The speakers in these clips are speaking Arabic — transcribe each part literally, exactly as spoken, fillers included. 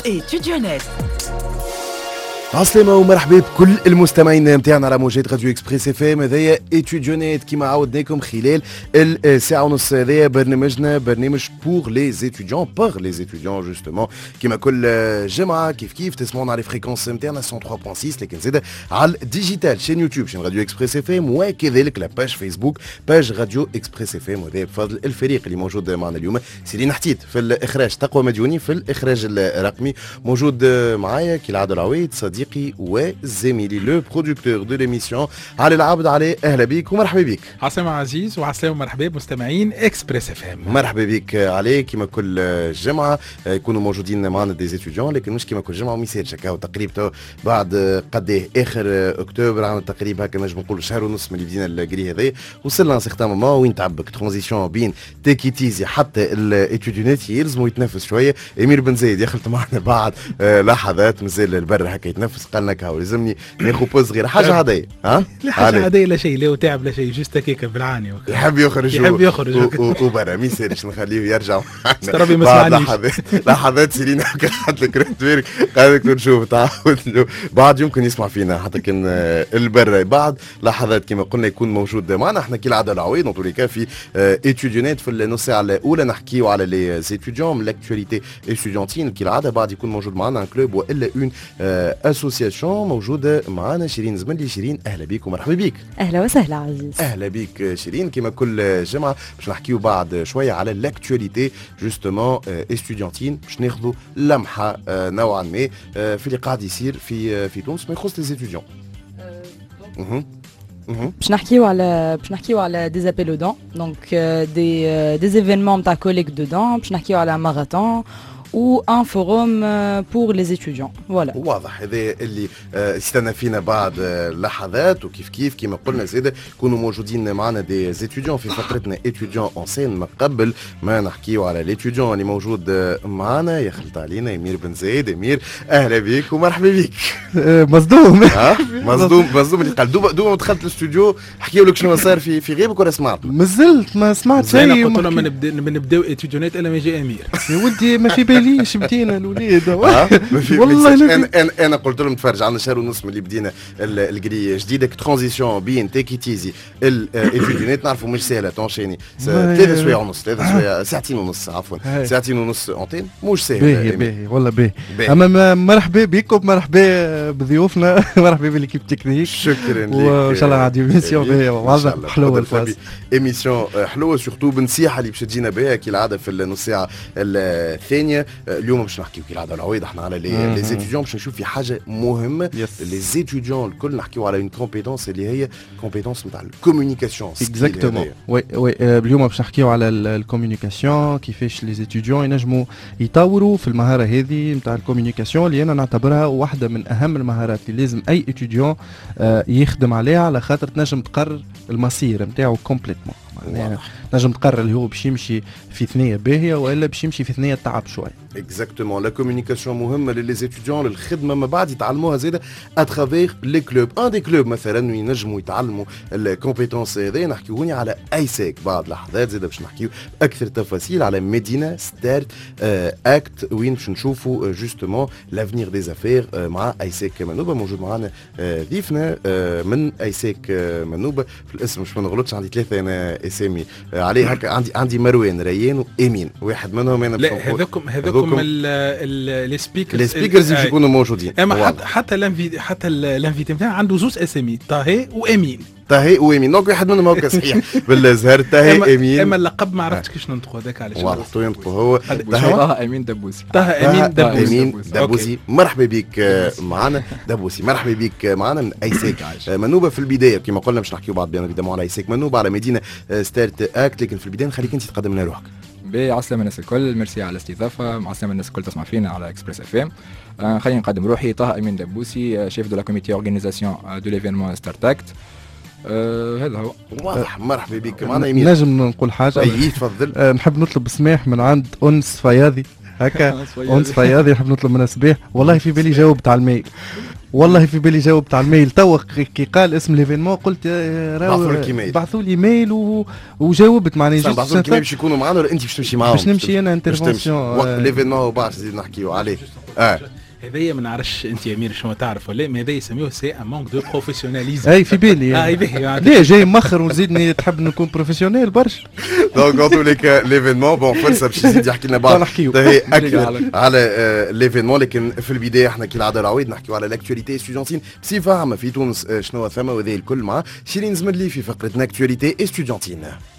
étudionnette. عسلامة ومرحبا بكل المستمعين نتاعنا على موجات راديو اكسبريس اف ام. هذايا ايتيديونات كيما عودناكم خلال الساعة ونص. هذايا برنامجنا برنامج بور لي زيتيديون بار لي زيتيديون جوستومون كيما كل جمعة كيف كيف تسمعونا على الفريكونس نتاعنا مية وثلاثة فاصلة ستة لكن زاد على الديجيتال شين يوتيوب شين راديو اكسبريس اف ام وكذلك لا باج فيسبوك باج راديو اكسبريس اف ام. وهذا بفضل الفريق اللي موجود معنا اليوم. سيرين حتيت في الاخراج، تقوى مديوني في الاخراج الرقمي، موجود معايا كالعادة العويد صديق وزميلي لو برودكتور دو ليميسيون علي العبد. علي اهلا بيك ومرحبا بك. عسلامة عزيز وعسلامة ومرحبا بمستمعين اكسبريس اف ام. مرحبا بك علي. كما كل جمعه يكونوا موجودين معنا دي زيتيديون لكن مش كما كل جمعه وميساج هكا تقريبا بعد قد اخر اكتوبر عام تقريبا هكا نجم نقول شهر ونص من اللي بدينا الكري هذا وصلنا سيغتان مومون وين تعبك ترانزيسيون بين تيكيتيزي حتى الايتيديونات يلزموا يتنفس شويه. امير بن زايد يخلط معنا بعد لحظات مازال البر هكا يتنفس قال لك هاو لازمني ناخذ بوز غير حاجه عاديه. ها لا حاجه عاديه لا شيء لا تعب لا شيء جست هكاك بالعاني يحب يخرج يحب يخرج وبرا ما يصيرش نخليه يرجع ترى ما سمعنيش لحظات لحظات سيرين هكا حط لك ريتويرك قال لك نشوف تعاود بعد يمكن يسمع فينا حتى كان البر بعد لحظات كما قلنا يكون موجود معنا. احنا كالعاده العويد نطولي كان في ايتيديونات في النص ساعه الاولى نحكيو على لي زيتيديون من لاكتواليتي ايتيديونتين كالعاده بعد يكون موجود معنا ان كلوب والا اون اسوسياسيون موجوده معنا شيرين زملي. شيرين اهلا بيك ومرحبا بيك. اهلا وسهلا عزيز. اهلا بيك شيرين. كما كل جمعه باش نحكيو بعد شويه على لاكتواليتي جوستومون استوديونتين باش ناخذوا لمحه نوعا ما في اللي قاعد يصير في في تونس ما يخص لي زيتيديون. اها باش نحكيو على باش نحكيو على دي زابيل او دون دونك دي دي ايفينمون نتاع كوليك دو دون باش نحكيو على ماراثون ou un forum pour les étudiants. Voilà. واضح هذا اللي استنى فينا بعد لحظات وكيف كيف كما قلنا زيد كونوا موجودين معنا دي زيتيديون في فقرتنا ايتيديون اون سين. ما قبل ما نحكيو على الايتيديون اللي موجود معنا يخلط علينا امير بن زايد. امير اهلا بك ومرحبا بك. مصدوم مصدوم مصدوم اللي قال دوبا دوبا دخلت الاستوديو حكيوا لك شنو صار في في غيبك ولا سمعت؟ مازلت ما سمعت شيء. انا قلت لهم ما نبداو ايتيديونات الا ما جاء امير. يا ولدي ما في بالي ليش بدينا الوليد والله انا انا انا قلت لهم تفرج عندنا شهر ونص من اللي بدينا القريه جديده ترانزيسيون بين تيكيتيزي الايتيديونات نعرفوا مش سهله تونشيني ثلاث سوايع ونص ثلاث سوايع ساعتين ونص عفوا ساعتين ونص اونتين مش سهله. باهي باهي والله باهي. اما مرحبا بكم مرحبا بضيوفنا مرحبا بالكيب تكنيك. شكرا لك وان شاء الله غادي ايميسيون باهيه واضح حلوه الفاس ايميسيون حلوه سورتو بنصيحه اللي باش تجينا بها كالعاده في النص ساعه الثانيه. اليوم باش نحكيو كالعاده العويض احنا على لي لي زيتيديون باش نشوف في حاجه مهمه. لي زيتيديون الكل نحكيو على اون كومبيتونس اللي هي كومبيتونس نتاع الكومونيكاسيون. اكزاكتومون وي وي اليوم باش نحكيو على الكومونيكاسيون كيفاش لي زيتيديون ينجموا يطوروا في المهاره هذه نتاع الكومونيكاسيون اللي انا نعتبرها واحده من اهم المهارات اللي لازم اي اتيديون يخدم عليها على خاطر تنجم تقرر المصير نتاعو كومبليتمون. يعني نجم تقرر اللي هو باش يمشي في ثنيه باهيه والا باش يمشي في ثنيه تعب شويه. اكزاكتومون لا كومونيكاسيون مهمه للي زيتيديون للخدمه ما بعد يتعلموها زاده اترافير لي كلوب. ان دي كلوب مثلا ينجموا يتعلموا الكومبيتونس هذه. نحكيو هوني على ايسيك بعد لحظات زاده باش نحكيو اكثر تفاصيل على مدينه ستارت اكت وين باش نشوفوا جوستومون لافنير دي زافير مع ايسيك منوبه. موجود معنا ضيفنا من ايسيك منوبه في الاسم مش ما نغلطش عندي ثلاثه انا اسامي عليه هكا. عندي عندي مروان ريان وامين واحد منهم انا لا هذوكم هذوكم لي سبيكرز لي سبيكرز اللي يكونوا موجودين. اما حتى حتى الانفيتي حتى الانفيتي نتاعنا عنده زوج اسامي طاهي وامين. طاهي وامين دونك واحد منهم هكا صحيح بالزهر طاهي امين. اما اللقب ما عرفتش كيفاش ننطقوا هذاك علاش واضح تو ينطقوا هو طه امين دبوسي. طه امين دبوسي. امين دبوسي مرحبا بك معنا دبوسي. مرحبا بك معنا من ايسيك منوبه. في البدايه كما قلنا باش نحكيو بعض بيان ايفيدامون على ايسيك منوبه على مدينه ستارت اكت لكن في البدايه نخليك انت تقدم لنا روحك. عسلامة الناس الكل. ميرسي على الاستضافه. عسلامة الناس الكل تسمع فينا على اكسبريس اف ام. آه خليني نقدم روحي. طه امين دبوسي شيف دو لا كوميتي اورغانيزاسيون دو ليفينمون ستارت اكت. آه هذا هو واضح. مرحبا بك معنا يمين. نجم نقول حاجه؟ اي تفضل. آه نحب نطلب سماح من عند انس فياضي هكا. انس فياضي نحب نطلب منها سماح. والله في بالي جاوب تاع الميل والله في بالي جاوب تاع الميل تو كي قال اسم ليفينمون قلت راهو بعثوا لي ميل و... وجاوبت معني جوست بعثوا لي باش يكونوا معنا ولا انت باش تمشي معاهم؟ باش نمشي انا انترفونسيون وقت ليفينمون وبعد نحكيو عليه. اه هذايا ما نعرفش انت يا امير شنو تعرف ولا ما هذايا يسميوه سي ان مونك دو بروفيسيوناليزم. اي في بالي اه باهي ليه جاي مخر وزيدني تحب نكون بروفيسيونيل برشا. دونك ان تو لي كا ليفينمون بون فرصه باش يزيد يحكي لنا بعض اكثر على ليفينمون، لكن في البدايه احنا كي العاده العويد نحكيو على لاكتواليتي ستوديونتين بصفه عامه في تونس شنو ثم وذي الكل مع شيرين زمدلي في فقره اكتواليتي ستوديونتين.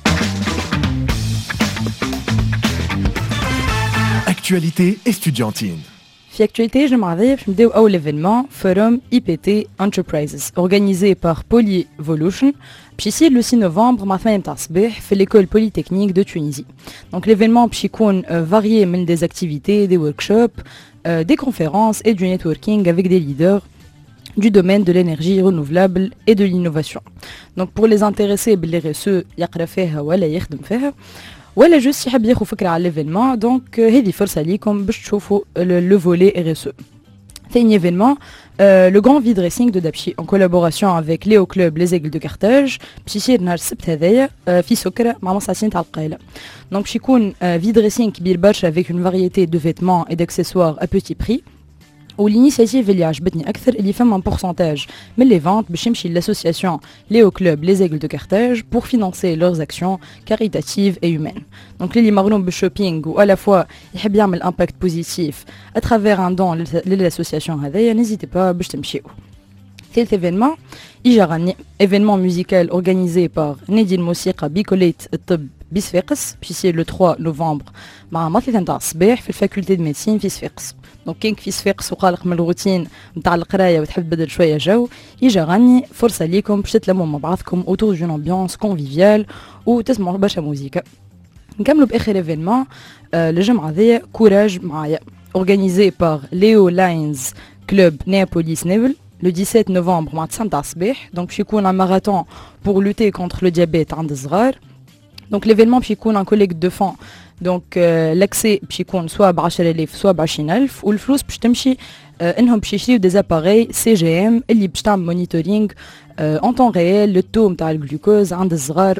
Actualité estudiantine. في actualité الجمعة هذيا باش نبداو أول événement forum I P T Enterprises organisé par Polyvolution باش يصير le six novembre مع ثمانية متاع الصباح في l'école polytechnique de Tunisie. Donc l'événement باش يكون varié من des activités, des workshops, euh, des conférences et du networking avec des leaders du domaine de l'énergie renouvelable et de l'innovation. Donc pour les intéressés باللي R S E يقرا فيها ولا يخدم فيها ولا جوست يحب ياخذ فكره على ليفينمون، دونك هذه فرصه ليكم باش تشوفوا لو فولي ار اس او. ثاني ايفينمون لو غران في دريسينغ دو دابشي ان كولابوراسيون افيك ليو كلوب لي زيغل دو كارتاج باش يصير نهار السبت هذايا في سكره مع مصاصين تاع القايله. دونك باش يكون في دريسينغ كبير برشا افيك اون فاريتي دو فيتمون اي داكسيسوار ا بوتي بري. والانيشيتيف اللي عجبتني اكثر اللي فما ان بورسنتاج من لي فونت باش يمشي لاسوسياسيون ليو كلوب لي زيغل دو كارتاج بور فينانسي لورز اكسيون كاريتاتيف اي هيومان. دونك اللي مغروم بالشوبينغ و الا فوا يحب يعمل امباكت بوزيتيف اترافير ان دون للاسوسياسيون هذايا نيزيتي با باش تمشيو. ثالث ايفينمون إيجاراني ايفينمون ميوزيكال اورغانيزي بار نادي الموسيقى بكلية الطب بصفاقس باش يصير لو ثلاثة نوفمبر مع مطلة نتاع الصباح في الفاكولتي دو ميديسين في صفاقس. دونك كينك في صفاقس وقالق من الروتين نتاع القرايه وتحب تبدل شويه جو، يجي غني فرصه ليكم باش تتلموا مع بعضكم اوتور دون امبيونس كونفيفيال وتسمعوا برشا موسيقى. نكملوا باخر ايفينمون آه الجمعه ذي كوراج معايا اورغانيزي بار ليو لاينز كلوب نيابوليس نيفل le dix-sept novembre مع تسعة نتاع الصباح. دونك باش يكون ان ماراثون بور لوتي كونتر لو ديابيت عند الصغار. دونك ليفينمون باش يكون ان كوليكت دو فون، دونك لاكسي باش يكون سوا ب عشرة آلاف سوا ب عشرين ألف، والفلوس باش تمشي انهم باش يشريو دي زاباري سي جي ام اللي باش تعمل مونيتورينغ اون طون ريال لو تو نتاع الجلوكوز عند الصغار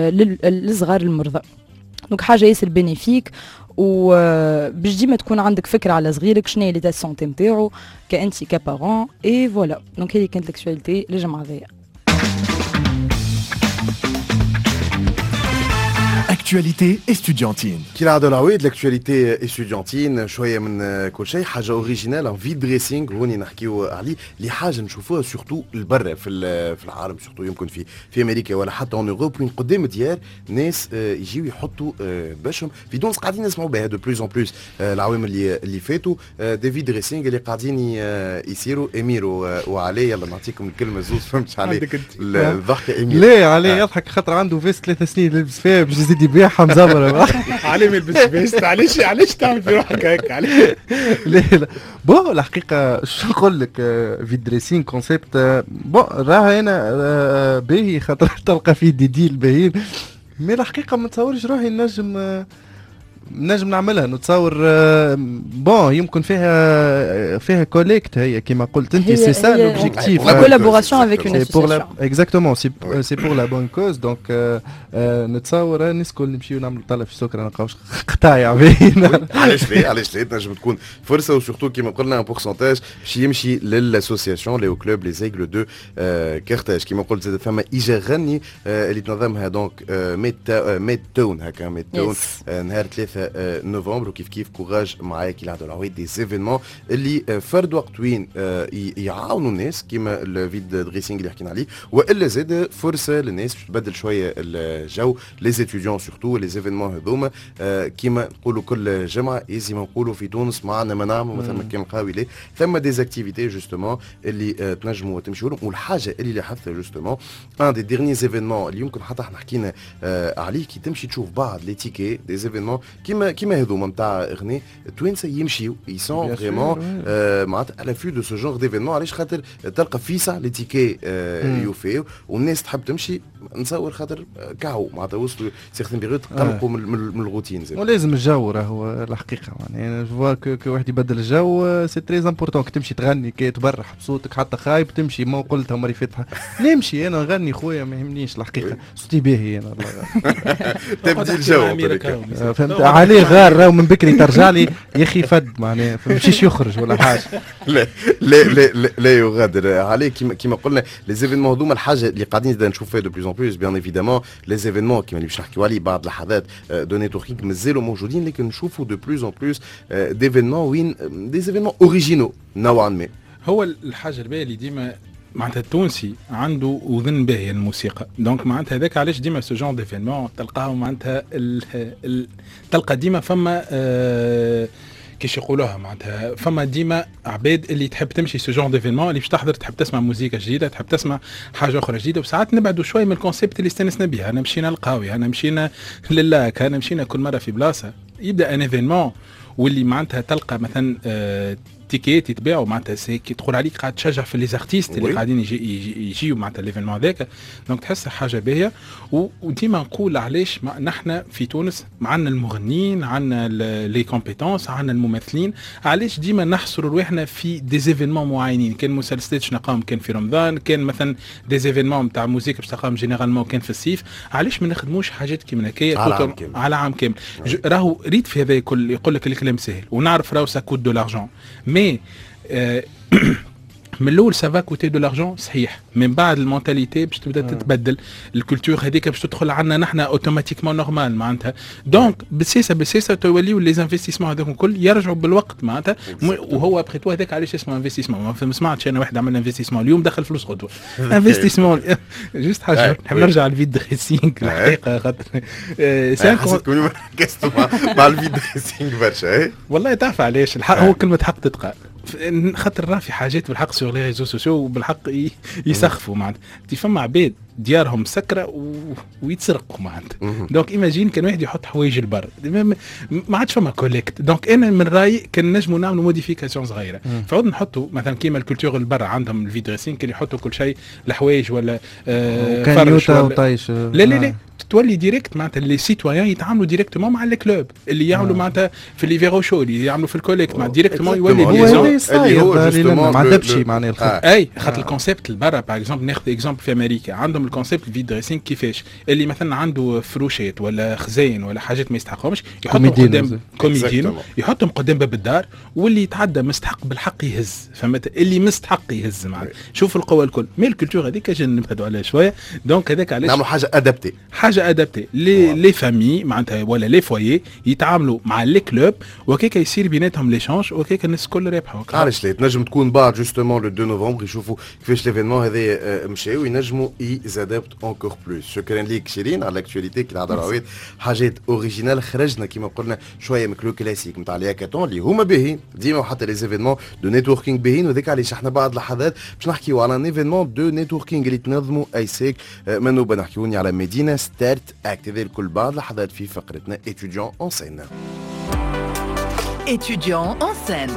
للصغار المرضى. دونك حاجه ياسر بينيفيك و باش ديما تكون عندك فكره على صغيرك شنو هي ليتا سونتي نتاعو كانتي كبارون اي فوالا. دونك هذه كانت لاكتواليتي للجمعه هذيا. Actualité estudiantine. كي العاده العويد لاكتواليتي استوديونتين شويه من كل شيء، حاجه اوريجينال ان في دريسينغ هوني نحكيو عليه اللي حاجه نشوفوها سورتو البرا في في العالم، سورتو يمكن في في امريكا ولا حتى اون اوروب، وين قدام ديار ناس يجيو يحطوا باشهم في تونس قاعدين نسمعوا بها دو بلوز اون بلوس العوام اللي اللي فاتوا دي في دريسينغ اللي قاعدين يصيروا. امير وعلي يلا نعطيكم الكلمه زوز فهمت عليه الضحكه. امير ليه علي يضحك خاطر عنده فيس ثلاث سنين يلبس فيها باش يزيد يبيعها مزبره. علي ما يلبس فيست، علاش علاش تعمل في روحك هيك علي؟ لا لا بون الحقيقه شو نقول لك في دريسينغ كونسيبت بون راه انا باهي خاطر تلقى فيه دي ديل باهيين، مي الحقيقه ما نتصورش روحي نجم نجم نعملها. نتصور بون يمكن فيها فيها كوليكت هي كما قلت انت سي سا لوبجيكتيف لا كولابوراسيون افيك اون اسوسياسيون اكزاكتومون سي سي بور لا بون كوز. دونك نتصور الناس الكل نمشيو نعملوا طلب في سكر ما نلقاوش قطايع باين. علاش لا علاش لا تنجم تكون فرصه، وسورتو كيما قلنا ان بورسنتاج باش يمشي للاسوسياسيون لي كلوب لي زيغل دو كارتاج. كيما قلت زاد فما ايجا غني اللي تنظمها دونك ميت ميت تون هكا ميت تون نهار ثلاثة نوفمبر، وكيف كيف كوراج معايا كي العاده العويد دي زيفينمون اللي فرد وقت وين يعاونوا الناس كيما الفيد دريسينغ اللي حكينا عليه، والا زاد فرصه للناس باش تبدل شويه الجو لي زيتيديون سورتو لي زيفينمون هذوما كيما نقولوا كل جمعه يزي ما نقولوا في تونس معنا ما نعملوا مثلا كان قاوي ليه ثم دي زاكتيفيتي جوستومون اللي تنجموا تمشيوا لهم. والحاجه اللي لاحظتها جوستومون ان دي ديرني زيفينمون اللي يمكن حتى احنا حكينا عليه كي تمشي تشوف بعض لي تيكي دي زيفينمون كيما كيما هذوما نتاع اغني التوانسه يمشيو يسون فريمون معناتها على في دو سو جونغ ديفينمون. علاش خاطر تلقى فيسع لي تيكي يوفيو والناس تحب تمشي نصور خاطر كاو معناتها وصلوا سيغتين بيغيت تقلقوا من, من الروتين زي ولازم الجو راهو الحقيقه معناها جو كو واحد يبدل الجو سي تري امبورتون كي تمشي تغني كي تبرح بصوتك حتى خايب تمشي ما قلتها مري فاتحه نمشي انا نغني خويا ما يهمنيش الحقيقه صوتي باهي انا تبدي الجو فهمت عليه غار راهو من بكري ترجع لي يا اخي فد معناها ما مشيش يخرج ولا حاجه لا لا لا لا يغادر عليه كيما كيما قلنا لي زيفينمون هذوما الحاجه اللي قاعدين نشوف فيها دو بلوس ان بلوس بيان ايفيدامون لي زيفينمون كيما اللي باش نحكيو عليه بعض اللحظات دو نيتوركينغ مازالوا موجودين لكن نشوفوا دو بلوس ان بلوس ديفينمون وين دي زيفينمون اوريجينو نوعا ما. هو الحاجه الباهيه اللي ديما معناتها التونسي عنده اذن باهيه الموسيقى دونك معناتها هذاك علاش ديما سو جون ديفينمون تلقاهم معناتها تلقى ديما فما آه كيش يقولوها معناتها فما ديما عباد اللي تحب تمشي سو جون ديفينمون اللي باش تحضر تحب تسمع موسيقى جديده تحب تسمع حاجه اخرى جديده وساعات نبعدوا شوي من الكونسيبت اللي استانسنا بها. انا مشينا للقهوه انا مشينا للاك انا مشينا كل مره في بلاصه يبدا ان ايفينمون واللي معناتها تلقى مثلا آه تيكيت يتباعوا معناتها سي كي تقول عليك قاعد تشجع في لي زارتيست اللي قاعدين يجي يجيو معناتها ليفينمون هذاك دونك تحس حاجه باهيه. وديما نقول علاش نحن في تونس عندنا المغنيين عندنا لي كومبيتونس عندنا الممثلين علاش ديما نحصروا رواحنا في دي زيفينمون معينين كان مسلسلات نقام كان في رمضان كان مثلا دي زيفينمون نتاع موسيقى باش تقام جينيرالمون كان في الصيف علاش ما نخدموش حاجات كيما هكايا على عام كامل. راهو ريت في هذا الكل يقول لك الكلام سهل ونعرف راهو سا كوت دو لارجون مي آه من الاول سافا كوتي دو لارجون صحيح من بعد المونتاليتي باش تبدا تتبدل الكولتور هذيك باش تدخل عندنا نحن اوتوماتيكمون نورمال معناتها دونك بسيسه بسيسه توليو لي انفستيسمون هذوك الكل يرجعوا بالوقت معناتها وهو ابخي تو هذاك علاش اسمه انفستيسمون ما سمعتش انا واحد عمل انفستيسمون اليوم دخل فلوس غدوه انفستيسمون جوست حاجه نحب نرجع للفيد دريسينغ الحقيقه خاطر حسيتكم ركزتوا مع الفيد دريسينغ برشا والله تعرف علاش الحق هو كلمه حق تتقال خاطر راه في حاجات بالحق سور لي ريزو سوسيو وبالحق يسخفوا معناتها تي فما عباد ديارهم مسكره و... ويتسرقوا معناتها دونك ايماجين كان واحد يحط حوايج البر ما عادش فما كوليكت دونك انا من رايي كان نجموا نعملوا موديفيكاسيون صغيره فعود نحطوا مثلا كيما الكولتور البر عندهم الفيدريسين كان يحطوا كل شيء الحوايج ولا آه فرش ولا وطايش لا لا لا تولي ديريكت معناتها لي سيتويان يتعاملوا ديريكتومون مع الكلوب اللي يعملوا معناتها في لي فيرو شو اللي يعملوا في الكوليكت مع ديريكتومون يولي اللي هو جوستومون ما عندبش معناها الخط اي خاطر الكونسيبت البرا باغ اكزومبل ناخذ اكزومبل في امريكا عندهم الكونسيبت الفيد دريسينغ كيفاش اللي مثلا عنده فروشات ولا خزاين ولا حاجات ما يستحقهمش يحطهم قدام كوميدينو يحطهم قدام باب الدار واللي يتعدى مستحق بالحق يهز فهمت اللي مستحق يهز معناتها شوف القوه الكل مي الكولتور هذيك اجي نبعدوا عليها شويه دونك هذاك علاش نعملوا حاجه ادابتي حاجه ادابتي لي لي فامي معناتها ولا لي فويي يتعاملوا مع لي كلوب وكيك يصير بيناتهم ليشانج وكيك الناس الكل رابحه. علاش لا تنجم تكون بعد جوستومون لو اثنين نوفمبر يشوفوا كيفاش ليفينمون هذا مشى وينجموا يزادابت اونكور بلوس. شكرا ليك شيرين على الاكتواليتي كي نهضروا عويد حاجات اوريجينال خرجنا كيما قلنا شويه من كلو كلاسيك نتاع الهاكاثون اللي هما باهيين ديما وحتى لي زيفينمون دو نيتوركينغ باهيين وذاك علاش احنا بعد لحظات باش نحكيو على ان ايفينمون دو نيتوركينغ اللي تنظموا ايسيك منوبه نحكيوني على مدينه ستارت اكت هذا الكل بعد لحظات في فقرتنا étudiant en scène. étudiant en scène.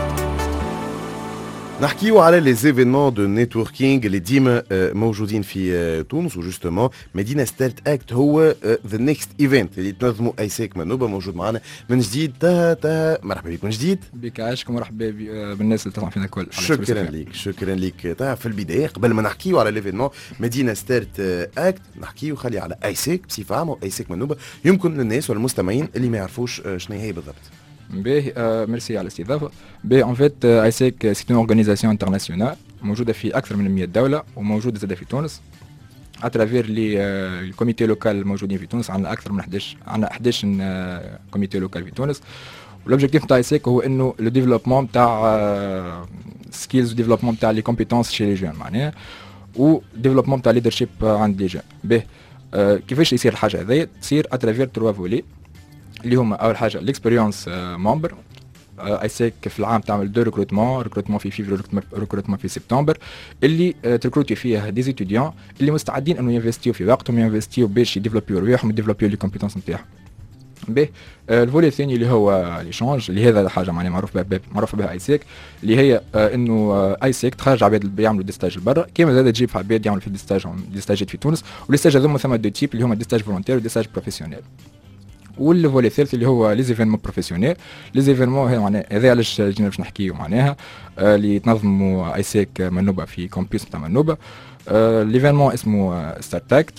نحكيو على لي زيفينمون دو نيتوركينغ اللي ديما موجودين في تونس وجوستومون مدينه ستارت اكت هو ذا نيكست ايفنت اللي تنظموا ايسيك منوبه موجود معنا من جديد. تا تا مرحبا بك من جديد. بك عاشكم مرحبا بالناس اللي تسمع فينا الكل. شكرا لك شكرا لك. تا في البدايه قبل ما نحكيو على ليفينمون مدينه ستارت اكت نحكيو خلي على ايسيك بصفه عامه ايسيك منوبه يمكن للناس والمستمعين اللي ما يعرفوش شنو هي بالضبط. باهي آه ميرسي على الاستضافه. باهي اون فيت ايسيك سي اون اورغانيزاسيون انترناسيونال موجوده في اكثر من مئة دوله وموجوده زاده في تونس اترافير لي الكوميتي لوكال الموجودين في تونس. عندنا اكثر من احداش عندنا احداش كوميتي لوكال في تونس. والاوبجيكتيف نتاع ايسيك هو انه لو ديفلوبمون تاع سكيلز وديفلوبمون تاع لي كومبيتونس شي لي جون معناها و ديفلوبمون تاع ليدرشيب عند لي جون. باهي آه كيفاش يصير الحاجه هذيا؟ تصير اترافير تروا فولي اللي هما اول حاجه الاكسبيريونس ممبر. ايسيك في العام تعمل دو ريكروتمون ريكروتمون في فيفري ريكروتمون في سبتمبر اللي تريكروتي فيها دي ستوديون اللي مستعدين انه ينفستيو في وقتهم ينفستيو باش يديفلوبيو رواحهم يديفلوبيو لي كومبيتونس نتاعهم. به الفولي الثاني اللي هو ليشونج، اللي هذا حاجه معناها معروف بها معروف بها ايسيك، اللي هي انه ايسيك تخرج عباد بيعملوا دي ستاج لبرا، كيما زاد تجيب عباد يعملوا في دي ستاج دي ستاجات في تونس، ولي ستاج هذوما ثم دو تيب اللي هما دي ستاج فولونتير ودي ستاج بروفيسيونيل. والفولي الثالث اللي هو لي زيفينمون بروفيسيونيل. لي زيفينمون هذا معناها هذا علاش جينا باش نحكيو معناها اللي تنظموا ايسيك منوبه في كومبيوس نتاع منوبه. ليفينمون اسمه ستارت اكت.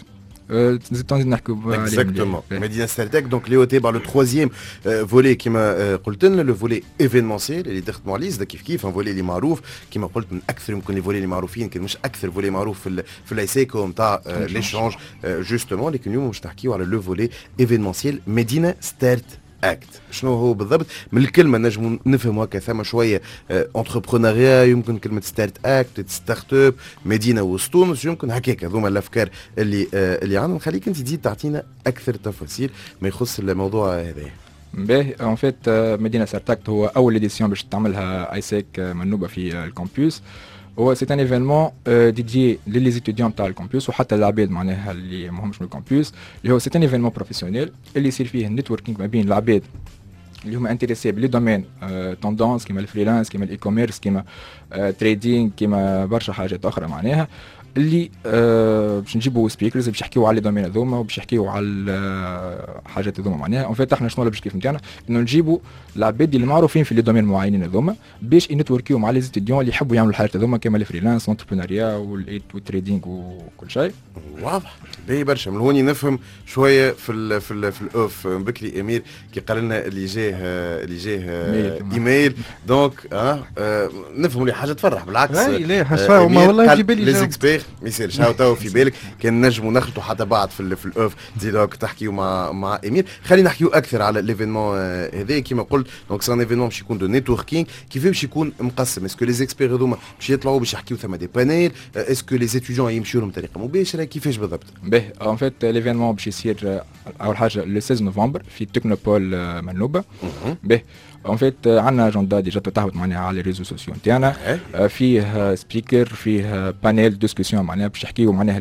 Exactement. Medina Startec, donc Léo Tébar, le troisième euh, volet qui m'a قلت le volet événementiel اللي دخلت مع ليز كيف كيف un volet اللي معروف كما قلت من اكثر يمكن الفولي اللي معروفين كان مش اكثر فولي معروف في في الايسيكو نتاع ليشونج جوستومون، لكن اليوم باش نحكيو على لو فولي ايفينمونسيال مدينه ستارت اكت. شنو هو بالضبط؟ من الكلمه نجم نفهم هكا ثم شويه انتربرونيا، يمكن كلمه ستارت اكت ستارت اب مدينه وسط يمكن هكاك هذوما الافكار اللي اللي عندنا. نخليك انت تزيد تعطينا اكثر تفاصيل ما يخص الموضوع هذا. باهي اون فيت مدينه ستارت اكت هو اول اديسيون باش تعملها ايسيك منوبه في الكامبوس. هو سي ان ايفينمون ديديي لي زيتيديون تاع الكامبوس وحتى العباد معناها اللي ماهمش من الكامبوس، اللي هو سي ان ايفينمون بروفيسيونيل اللي يصير فيه نيتوركينغ ما بين العباد اللي هما انتريسي بلي دومين توندونس كيما الفريلانس كيما الاي كوميرس كيما تريدينغ كيما برشا حاجات اخرى معناها اللي آه باش نجيبوا سبيكرز باش يحكيوا على الدومين هذوما وباش يحكيوا على الحاجات هذوما معناها. اون فيت احنا شنو البجيكتيف نتاعنا انه نجيبوا العباد اللي معروفين في لي دومين معينين هذوما باش ينتوركيو مع لي ستوديون اللي يحبوا يعملوا الحاجات هذوما كيما الفريلانس والانتربرونيا والتريدينغ وكل شيء. واضح باهي برشا. من هوني نفهم شويه في ال في ال في الاوف بكري امير كي قال لنا اللي جاه اللي جاه ايميل دونك اه نفهم لي حاجه تفرح بالعكس. لا لا حاجه تفرح والله يجيب لي لي اكسبير ما يصيرش هاو تو في بالك كان نجموا نخلطوا حتى بعد في ال في الاوف زيدوك تحكيوا مع مع امير. خلينا نحكيوا اكثر على ليفينمون هذا كيما قلت. دونك سان ايفينمون باش يكون دو نيتوركينغ. كيف باش يكون مقسم؟ اسكو لي اكسبير هذوما باش يطلعوا باش يحكيوا ثم دي بانيل؟ اسكو لي ستوديون يمشيوا لهم بطريقه مباشره؟ كيفاش بالضبط؟ باهي اون فيت ليفينمون باش يصير اول حاجه لو ستة نوفمبر في تكنوبول منوبه. باهي اون فيت عندنا اجندا ديجا تهبط معناها على الريزو سوسيو نتاعنا، فيه سبيكر فيه بانيل ديسكسيون معناها باش يحكيو معناها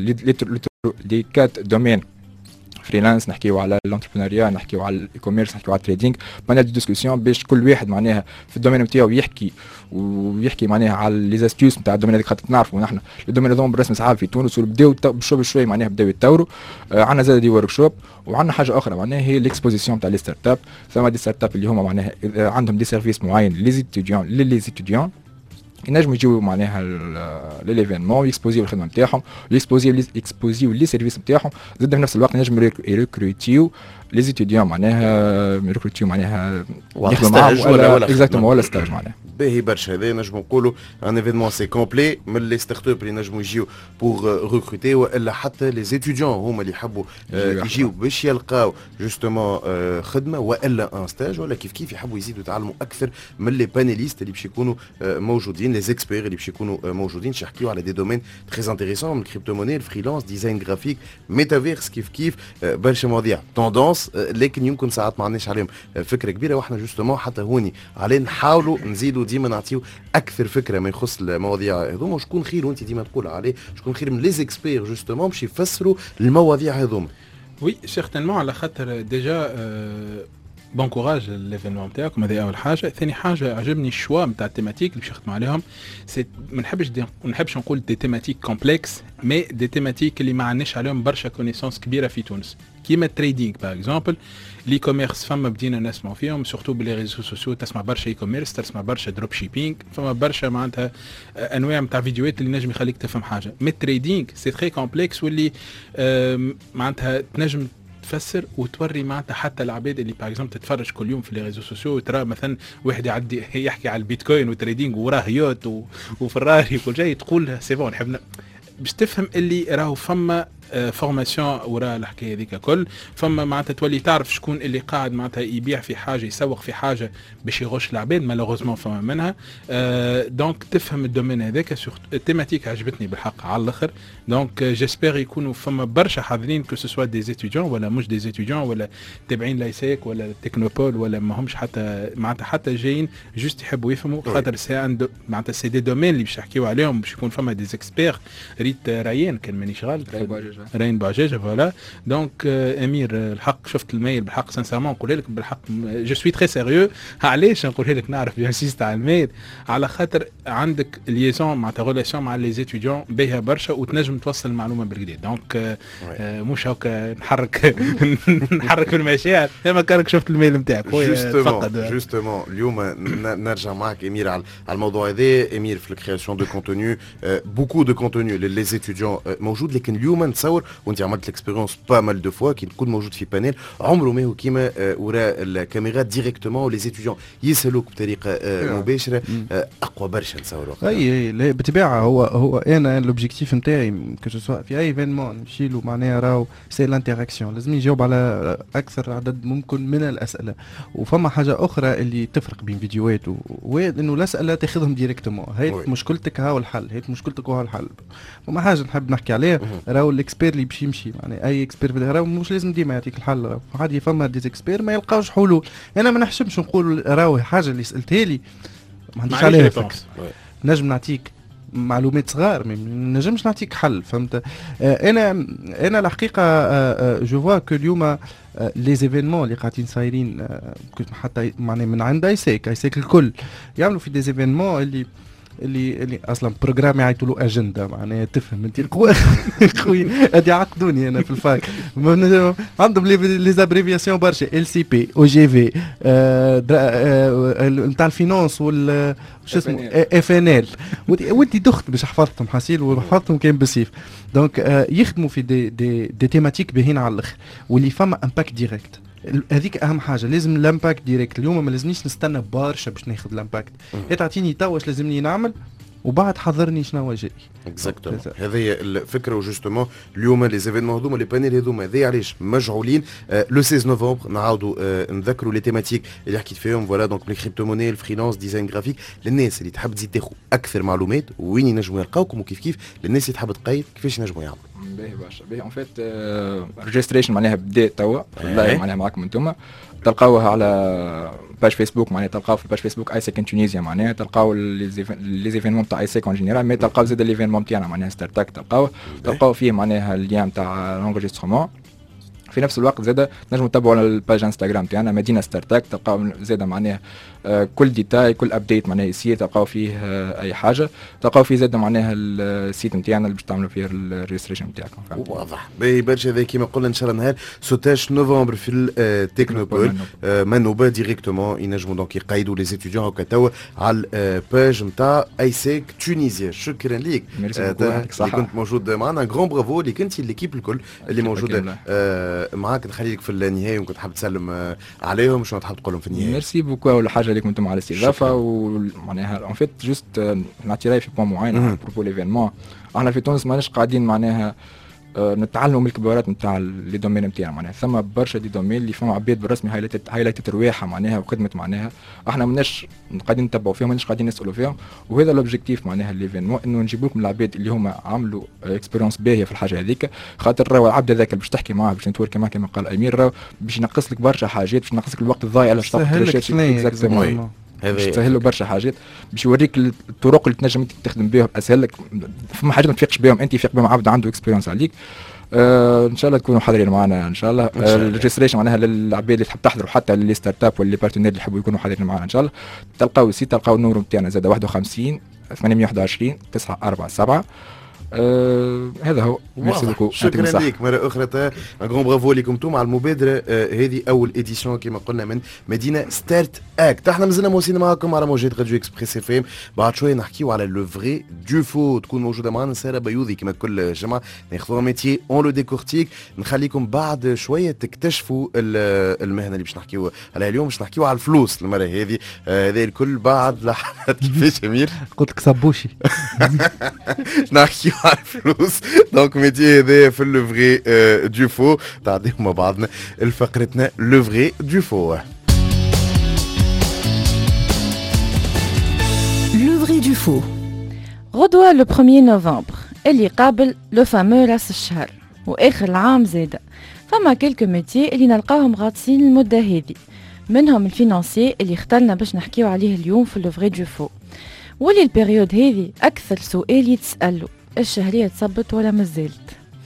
لي كات دومين فريلانس، نحكيو على الانتربرونيا، نحكيو على الاي كوميرس، نحكيو على التريدينغ، بانيل دي ديسكسيون باش كل واحد معناها في الدومين نتاعو يحكي ويحكي معناها على لي زاستيوس نتاع الدومين هذاك خاطر نعرفوا نحن الدومين هذوما بالرسم صعاب في تونس وبداو بشوي بشوي معناها بداو يتطوروا. آه عندنا زاد دي ورك شوب وعندنا حاجه اخرى معناها هي الاكسبوزيسيون تاع لي ستارت اب. ثم دي ستارت اب اللي هما معناها عندهم دي سيرفيس معين لي زيتيديون لي زيتيديون ينجموا يجيو معناها لليفينمون يكسبوزيو الخدمه نتاعهم ويكسبوزيو يكسبوزيو لي سيرفيس نتاعهم. زاد في نفس الوقت ينجموا يريكروتيو لي زيتيديون معناها يريكروتيو معناها يخدموا معاهم ولا اكزاكتومون ولا ستاج معناها. باهي برشا. هذا نجموا نقولوا ان ايفينمون سي كومبلي من لي ستارت اب اللي نجموا يجيو بور ريكروتي والا حتى لي زيتيديون هما اللي يحبوا يجيو باش يلقاو جوستومون خدمه والا ان ستاج ولا كيف كيف يحبوا يزيدوا يتعلموا اكثر من لي بانيليست اللي باش يكونوا موجودين، لي زيكسبير اللي باش يكونوا موجودين باش يحكيو على دي دومين تري انتريسون من الكريبتو موني، الفريلانس، ديزاين جرافيك، ميتافيرس، كيف كيف برشا مواضيع توندونس لكن يمكن ساعات ما عندناش عليهم فكره كبيره. واحنا جوستومون حتى هوني عليه نحاولوا نزيدوا ديما نعطيو اكثر فكره ما يخص المواضيع هذوما. وشكون خير وانت ديما تقول عليه شكون خير من لي زيكسبير جوستومون باش يفسروا المواضيع هذوما؟ وي سيغتينمون على خاطر ديجا أه بون كوراج ليفينمون نتاعكم هذه اول حاجه. ثاني حاجه عجبني الشوا نتاع التيماتيك اللي باش نخدموا عليهم. سي ما نحبش ما نحبش نقول دي تيماتيك كومبلكس مي دي تيماتيك اللي ما عندناش عليهم برشا كونيسونس كبيره في تونس كيما التريدينغ باغ اكزومبل. لي كوميرس فما بدينا نسمعوا فيهم سورتو باللي ريزو سوسيو، تسمع برشا اي كوميرس، تسمع برشا دروب شيبينغ، فما برشا معناتها انواع نتاع فيديوهات اللي نجم يخليك تفهم حاجه. مي التريدينغ سي تري كومبلكس واللي معناتها تنجم تفسر وتوري معناتها حتى العباد اللي باغ اكزومبل تتفرج كل يوم في لي ريزو سوسيو وترى مثلا واحد يعدي يحكي على البيتكوين وتريدينغ وراه يوت وفراري وكل شيء تقول سي بون نحب باش تفهم اللي راهو فما فورماسيون وراء الحكايه هذيك كل. فما معناتها تولي تعرف شكون اللي قاعد معناتها يبيع في حاجه يسوق في حاجه باش يغش العباد مالوغوزمون فما منها. أه دونك تفهم الدومين هذاك. التيماتيك عجبتني بالحق على الاخر. دونك جيسبيغ يكونوا فما برشا حاضرين كو سوسوا دي زيتيديون ولا مش دي زيتيديون ولا تابعين لايسيك ولا تكنوبول ولا ما همش حتى معناتها حتى جايين جوست يحبوا يفهموا خاطر سي عند معناتها سي دي دومين اللي باش نحكيو عليهم باش يكون فما دي اكسبير. ريت ريان كان مانيش غلط راين بعجاجه فوالا. دونك امير الحق شفت الميل بالحق سانسيرمون نقول لك بالحق جو سوي تري سيريو. علاش نقول لك نعرف بيانسيست على الميل؟ على خاطر عندك ليزون مع ريلاسيون مع لي زيتيديون باهيه برشا وتنجم توصل المعلومه بالكدا. دونك مش هكا نحرك نحرك في المشاعر ما كانك شفت الميل نتاعك خويا. جوستومون جوستومون اليوم نرجع معك امير على الموضوع هذا. امير في الكرياسيون دو كونتوني بوكو دو كونتوني لي زيتيديون موجود، لكن اليوم نتصور وانت عملت الاكسبيريونس با مال دو فوا كي تكون موجود في بانيل عمره ما هو كيما وراء الكاميرا ديريكتومون لي زيتيديون يسالوك بطريقه مباشره اقوى برشا نتصور. اي اي بالطبيعه هو هو انا لوبجيكتيف نتاعي كو سوا في اي ايفينمون نمشي له معناها راهو سي لانتيراكسيون لازم يجاوب على اكثر عدد ممكن من الاسئله. وفما حاجه اخرى اللي تفرق بين فيديوهات وانه انه الاسئله تاخذهم ديريكتومون. هاي مشكلتك هاو الحل، هاي مشكلتك وهو الحل. فما حاجه نحب نحكي عليها راهو الاكسبير اللي باش يمشي معناها اي اكسبير راهو مش لازم ديما يعطيك الحل. عادي فما ديز اكسبير ما يلقاوش حلول. انا ما نحسبش نقول راهو حاجه اللي سالتها لي ما عنديش عليها فكس. نجم نعطيك معلومات صغار ما نجمش نعطيك حل. فهمت؟ آه انا انا الحقيقه آه جو فوا كو اليوم آه لي زيفينمون اللي قاعدين صايرين آه حتى معناها من عند ايسيك ايسيك الكل يعملوا في دي زيفينمون اللي اللي اللي اصلا بروجرام يعيطوا له اجنده معناها تفهم انت القوه خويا هادي عقدوني انا في الفاك عندهم لي زابريفياسيون برشا ال سي بي او جي في نتاع الفينانس وال شو اسمه اف ان ال وانت دخت باش حفظتهم حاسيل وحفظتهم كان بسيف. دونك يخدموا في دي دي دي تيماتيك باهين على الاخر واللي فما امباكت ديريكت. هذيك اهم حاجه لازم الامباكت ديريكت. اليوم ما لازمنيش نستنى برشا باش ناخذ الامباكت. تعطيني تو واش لازمني نعمل وبعد حضرني شنو جاي. اكزاكتومون هذه هي الفكره. وجوستومون اليوم لي زيفينمون هذوما لي بانيل هذوما هذي علاش مجعولين لو ستة نوفمبر نعاودوا آه نذكروا لي تيماتيك اللي حكيت فيهم. فوالا دونك لي كريبتو موني الفريلانس ديزاين جرافيك للناس اللي تحب تزيد تاخذ اكثر معلومات وين ينجموا يلقاوكم وكيف كيف للناس اللي تحب تقيد كيفاش ينجموا يعملوا. باهي برشا باهي اون فيت ريجستريشن معناها بدا توا والله معناها معاكم انتم تلقاوها على باج فيسبوك معناها تلقاو في باج فيسبوك ايسيك ان تونيزيا معناها تلقاو لي زيفينمون تاع ايسيك اون جينيرال مي تلقاو زاد ليفينمون تاعنا معناها ستارتاك تلقاو تلقاو فيه معناها اللين تاع لونجسترومون. في نفس الوقت زاد نجموا تتابعوا على الباج انستغرام تاعنا مدينه ستارتاك تلقاو زاد معناها آه كل ديتاي كل ابديت معناها يصير تلقاو فيه آه اي حاجه تلقاو فيه زاد معناها السيت نتاعنا اللي باش تعملوا فيه الريجستريشن نتاعكم. واضح باهي برشا هذا كيما قلنا ان شاء الله نهار ستة عشر نوفمبر في التكنوبول آه منوبه ديريكتومون ينجموا دونك يقيدوا لي ستوديون هكا توا على الباج نتاع ايسيك تونيزيا. شكرا ليك اللي كنت موجود معنا. غران برافو ليك انت ليكيب الكل اللي موجوده آه معاك. نخليك في النهايه وكنت حاب تسلم عليهم شنو تحب تقول لهم في النهايه؟ ميرسي بوكو اول حاجه لكم انتم على الاستضافه ومعناها اون فيت جوست نعطي راي في بوان معين على بروبو ليفينمون. احنا في تونس ماناش قاعدين معناها نتعلموا من الكبارات نتاع لي دومين نتاعنا معناها ثم برشا دي دومين اللي فما عباد بالرسمي هايلايتد هايلايتد رواحها معناها وخدمت معناها احنا ماناش قاعدين نتبعوا فيهم ماناش قاعدين نسالوا فيهم. وهذا الاوبجيكتيف معناها ليفينمون انه نجيب لكم العباد اللي هما عملوا اكسبيريونس باهيه في الحاجه هذيك. خاطر راهو العبد هذاك باش تحكي معاه باش نتوركي معاه كما قال امير راهو باش ينقص لك برشا حاجات باش ينقص لك الوقت الضايع على شطح اكزاكتومون باش تسهل له برشا حاجات باش يوريك الطرق اللي تنجم انت تخدم بها اسهل لك. فما حاجات ما تفيقش بهم انت يفيق بهم عبد عنده اكسبيريونس عليك. آه ان شاء الله تكونوا حاضرين معنا ان شاء الله. الريجستريشن معناها للعباد اللي تحب تحضروا حتى للي ستارت اب واللي بارتنير اللي يحبوا يكونوا حاضرين معنا ان شاء الله. تلقاو السيت تلقاو النور نتاعنا زاد واحد وخمسين ثمانمائة وواحد وعشرين تسعة أربعة سبعة. آه هذا هو. شكرا لك مره اخرى. غون برافو لكم انتم على المبادره آه هذه اول اديسيون كما قلنا من مدينه ستارت اكت. احنا مازلنا موصلين معكم على موجات راديو اكسبريس اف ام. بعد شويه نحكيو على لو فري دو فو. تكون موجوده معنا ساره بيوضي كما كل جمعه ناخذوا ميتي اون لو ديكورتيك. نخليكم بعد شويه تكتشفوا المهنه اللي باش نحكيو عليها اليوم. باش نحكيو على الفلوس المره هذه هذا آه الكل بعد لحظات. كيفاش امير قلت لك صبوشي نحكيو على الفلوس. دونك ميتي هذا في لو فري دو فو تعديو مع بعضنا الفقرتنا لو فري دو فو. لو فري دو فو غدوة لو premier نوفمبر اللي قابل لو فامو راس الشهر واخر العام زاده. فما كلكو ميتي اللي نلقاهم غاطسين المده هذه منهم الفينانسي اللي اخترنا باش نحكيو عليه اليوم في لو فري دو فو. واللي البريود هذه اكثر سؤال يتسالوا الشهريه تصبت ولا مازالت.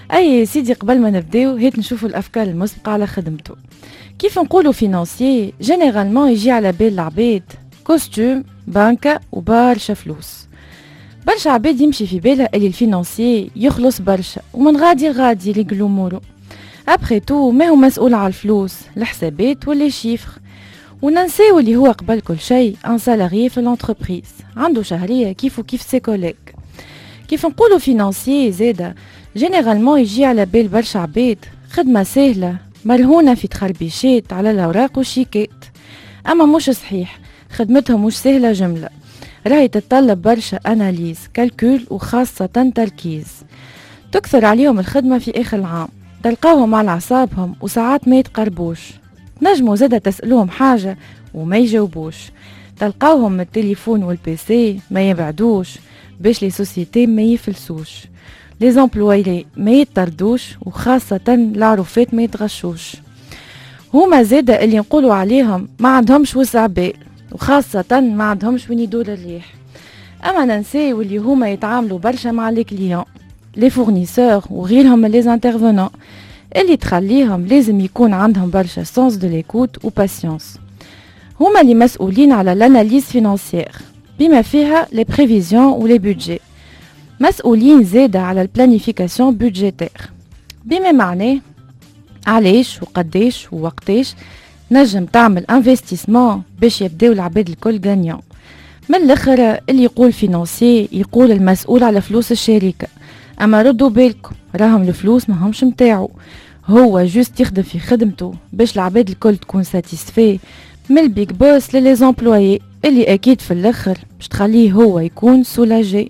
اي سيدي قبل ما نبداو هيت نشوفوا الافكار المسبقه على خدمته. كيف نقولوا فينانسيي جينيرالمون يجي على بال العباد كوستيم بانكا وبرشا فلوس. برشا عباد يمشي في بالها اللي الفينانسيي يخلص برشا ومن غادي غادي اللي يقولوا مورو. ابخي تو ما هو مسؤول على الفلوس الحسابات ولا شيفر، وننساو اللي هو قبل كل شيء ان سالاريي في لونتربريز عنده شهريه كيف وكيف سي كوليك. كيف نقولوا فينانسيي زاده جينيرالمون يجي على بال برشا عباد خدمه سهله مرهونه في تخربيشات على الاوراق والشيكات. اما مش صحيح، خدمتهم مش سهله جمله، راهي تتطلب برشا اناليز كالكول وخاصه تركيز. تكثر عليهم الخدمه في اخر العام، تلقاوهم على اعصابهم وساعات ما يتقربوش. نجموا زاده تسألوهم حاجه وما يجاوبوش، تلقاوهم من التليفون والبيسي ما يبعدوش باش لي سوسيتي ما يفلسوش، لي زامبلويي ما يطردوش، وخاصه العروفات ما يتغشوش. هما زاده اللي نقولوا عليهم ما عندهمش وسع بال، وخاصه ما عندهمش وين يدور الريح. اما ننسي واللي هما يتعاملوا برشا مع لي كليون لي فورنيسور وغيرهم من لي انترفونون اللي تخليهم لازم يكون عندهم برشا سونس دو ليكوت وباسيونس. هما اللي مسؤولين على لاناليز فينانسيير بما فيها لي بريفيزيون ولي بودجي، مسؤولين زاده على البلانيفيكاسيون بودجيتير بما معناه علاش وقداش ووقتاش نجم تعمل انفستيسمون باش يبداو العباد الكل غانيون. من الاخر اللي يقول فينانسي يقول المسؤول على فلوس الشركه، اما ردوا بالكم راهم الفلوس ما همش متاعو، هو جوست يخدم في خدمته باش العباد الكل تكون ساتيسفي من البيك بوس للي زامبلويي اللي اكيد في الاخر باش تخليه هو يكون سولاجي.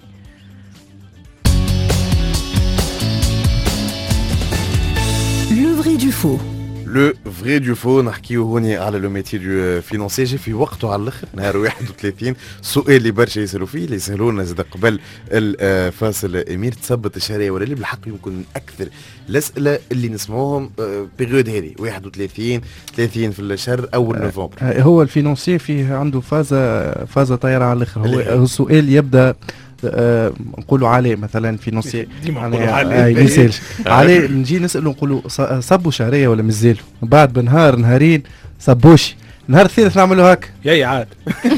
Le vrai du faux. لو فري دو فو نحكيو هوني على لو ميتي دو فينونسي. جي في وقته على الاخر نهار واحد وثلاثين سؤال اللي برشا يسالوا فيه اللي يسالوا لنا زاد قبل الفاصل امير تثبت الشهريه ولا اللي بالحق يمكن من اكثر الاسئله اللي نسمعوهم بيريود هذه واحد وثلاثين ثلاثين في الشهر اول نوفمبر. هو الفينونسي فيه عنده فازه فازه طايره على الاخر. هو السؤال يبدا أه نقولوا عليه مثلا فينونسي عليه مثال عليه نجي نسأله نقولوا صبوا شهرية ولا مازالوا، بعد بنهار نهارين صبوشي، نهار الثالث نعملوا هكا ياي عاد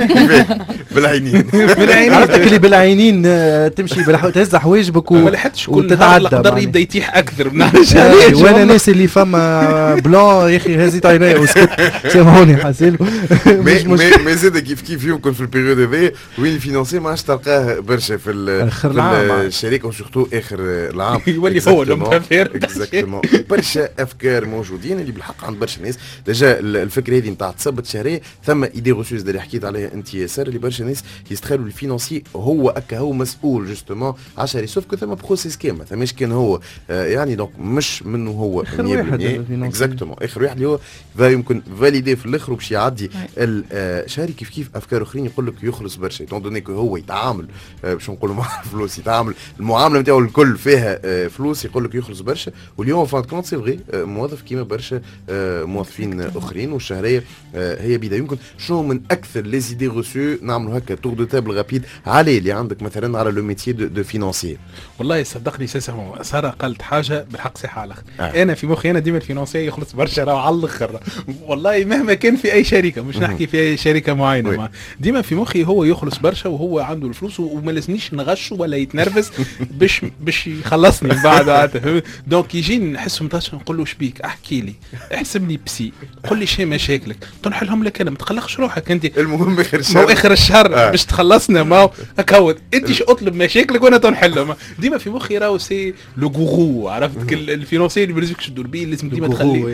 بالعينين بالعينين عرفتك اللي بالعينين تمشي تهز حواجبك وتتعدى القدر يبدا يتيح اكثر من وانا ناس اللي فما بلون يا اخي هزيت عيني وسكت سامحوني حاسيلو. مي زاد كيف كيف يمكن في البيريود هذا وين الفينونسي ما عادش تلقاه برشا في اخر العام الشركه وسورتو اخر العام يولي هو المتفير اكزاكتومون. برشا افكار موجودين اللي بالحق عند برشا ناس ديجا الفكره هذه نتاع تثبت شهريه. ثم ايدي غوسوس اللي حكيت عليها انت ياسر اللي برشا ناس يستخيلوا الفينانسي هو اكا هو مسؤول جوستومون على شهري، سوف كو ثم بروسيس كامل ثماش كان هو آه يعني دونك مش منه هو مية بالمية اكزاكتومون اخر واحد اللي هو يمكن فاليدي في الاخر وباش يعدي الشهري. كيف كيف افكار اخرين يقول لك يخلص برشا تون دوني كو هو يتعامل آه باش نقولوا مع فلوس، يتعامل المعامله نتاعو الكل فيها آه فلوس يقول لك يخلص برشا. واليوم فان كونت سي فغي آه موظف كيما برشا آه موظفين اخرين والشهريه آه هي بدايه. يمكن شنو من اكثر لي زيدي روسو نعملوا هكا تور دو تابل رابيد عليه اللي عندك مثلا على لو ميتيي دو, دو فينانسيي؟ والله صدقني سيسمو ساره قالت حاجه بالحق صحه على الاخر. آه. انا في مخي انا ديما الفينانسيي يخلص برشا راهو على الاخر والله مهما كان في اي شركه مش نحكي في اي شركه معينه ما. ديما في مخي هو يخلص برشا وهو عنده الفلوس وما لازمنيش نغشه ولا يتنرفز باش باش يخلصني من بعد. دونك يجي نحس متاش نقول له شبيك احكي لي احسبني بسي قول لي شي مشاكلك تنحلهم لك انا ما تقلقش روحك انت المهم اخر الشهر مو اخر الشهر آه. باش تخلصنا ما هكاود انت ش اطلب مشاكلك وانا تنحلهم. ديما في مخي راهو سي لو غورو عرفت الفينانسيي اللي بلازمك تشدوا البي لازم ديما تخليه.